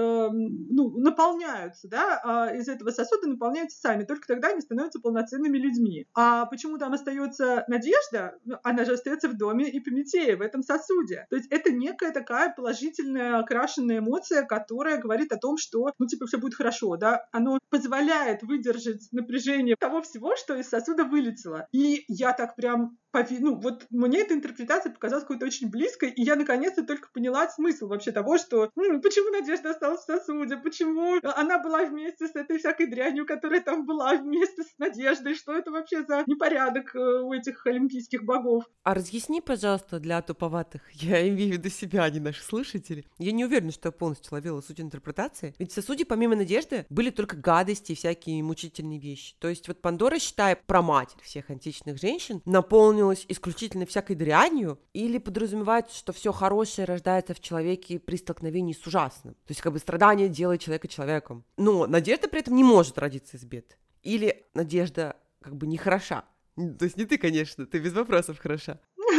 Speaker 2: наполняются, да, из этого сосуда наполняются сами. Только тогда они становятся полноценными людьми. А почему там остается надежда? Она же остается в доме Эпиметея, в этом сосуде. То есть это некая такая положительная, окрашенная эмоция, которая говорит о том, что, все будет хорошо, да. Оно позволяет выдержать напряжение того всего, что из сосуда вылетело. И я так прям мне эта интерпретация показалась какой-то очень близкой, и я наконец-то только поняла смысл вообще того, что почему Надежда осталась в сосуде, почему она была вместе с этой всякой дрянью, которая там была вместе с Надеждой, что это вообще за непорядок у этих олимпийских богов.
Speaker 1: А разъясни, пожалуйста, для туповатых, я имею в виду себя, а не наших слушателей. Я не уверена, что я полностью ловила суть интерпретации, ведь в сосуде помимо Надежды были только гадости и всякие мучительные вещи. То есть вот Пандора, считая праматерь всех античных женщин, наполнилась исключительно всякой дрянью, или подразумевается, что все хорошее рождается в человеке при столкновении с ужасным. То есть страдание делает человека человеком. Но надежда при этом не может родиться из бед. Или надежда не хороша. То есть не ты, конечно, ты без вопросов хороша.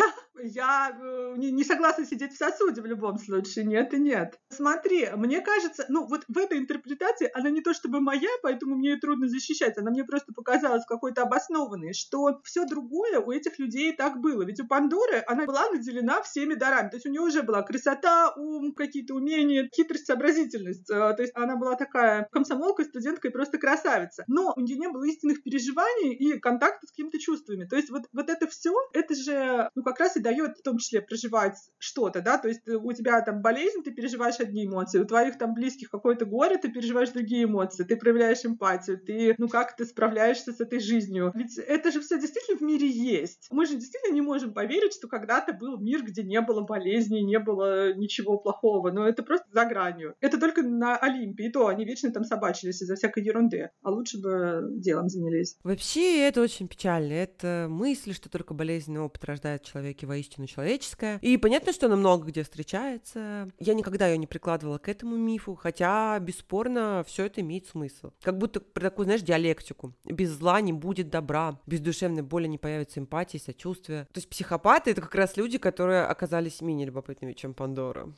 Speaker 2: Я не согласна сидеть в сосуде в любом случае, нет и нет. Смотри, мне кажется, в этой интерпретации, она не то чтобы моя, поэтому мне ее трудно защищать, она мне просто показалась какой-то обоснованной, что все другое у этих людей так было. Ведь у Пандоры она была наделена всеми дарами, то есть у нее уже была красота, ум, какие-то умения, хитрость, сообразительность. То есть она была такая комсомолка, студентка и просто красавица. Но у нее не было истинных переживаний и контакта с какими-то чувствами. То есть вот это все, это же как раз и дает в том числе проживать что-то, да, то есть у тебя там болезнь, ты переживаешь одни эмоции, у твоих там близких какое-то горе, ты переживаешь другие эмоции, ты проявляешь эмпатию, ты, как ты справляешься с этой жизнью. Ведь это же все действительно в мире есть. Мы же действительно не можем поверить, что когда-то был мир, где не было болезней, не было ничего плохого, но это просто за гранью. Это только на Олимпе, и то они вечно там собачились из-за всякой ерунды, а лучше бы делом занялись.
Speaker 1: Вообще это очень печально, это мысль, что только болезненный опыт рождает в человеке воистину человеческое. И понятно, что она много где встречается. Я никогда ее не прикладывала к этому мифу, хотя, бесспорно, все это имеет смысл. Как будто про такую, диалектику. Без зла не будет добра, без душевной боли не появится эмпатии, сочувствия. То есть психопаты — это как раз люди, которые оказались менее любопытными, чем Пандора.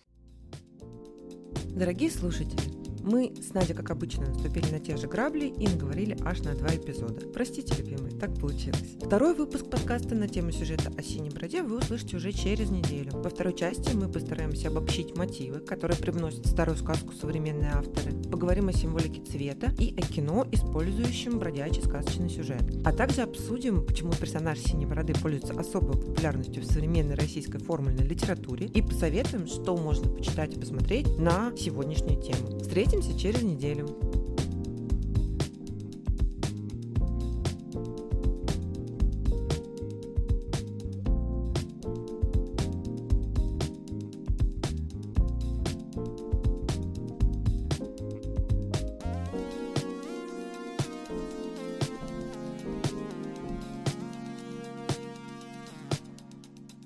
Speaker 1: Дорогие слушатели, мы с Надей, как обычно, наступили на те же грабли и наговорили аж на 2 эпизода. Простите, любимые, так получилось. Второй выпуск подкаста на тему сюжета о Синей Бороде вы услышите уже через неделю. Во второй части мы постараемся обобщить мотивы, которые привносят в старую сказку современные авторы. Поговорим о символике цвета и о кино, использующем бродячий сказочный сюжет. А также обсудим, почему персонаж Синей Бороды пользуется особой популярностью в современной российской формульной литературе, и посоветуем, что можно почитать и посмотреть на сегодняшнюю тему. Встретимся через неделю.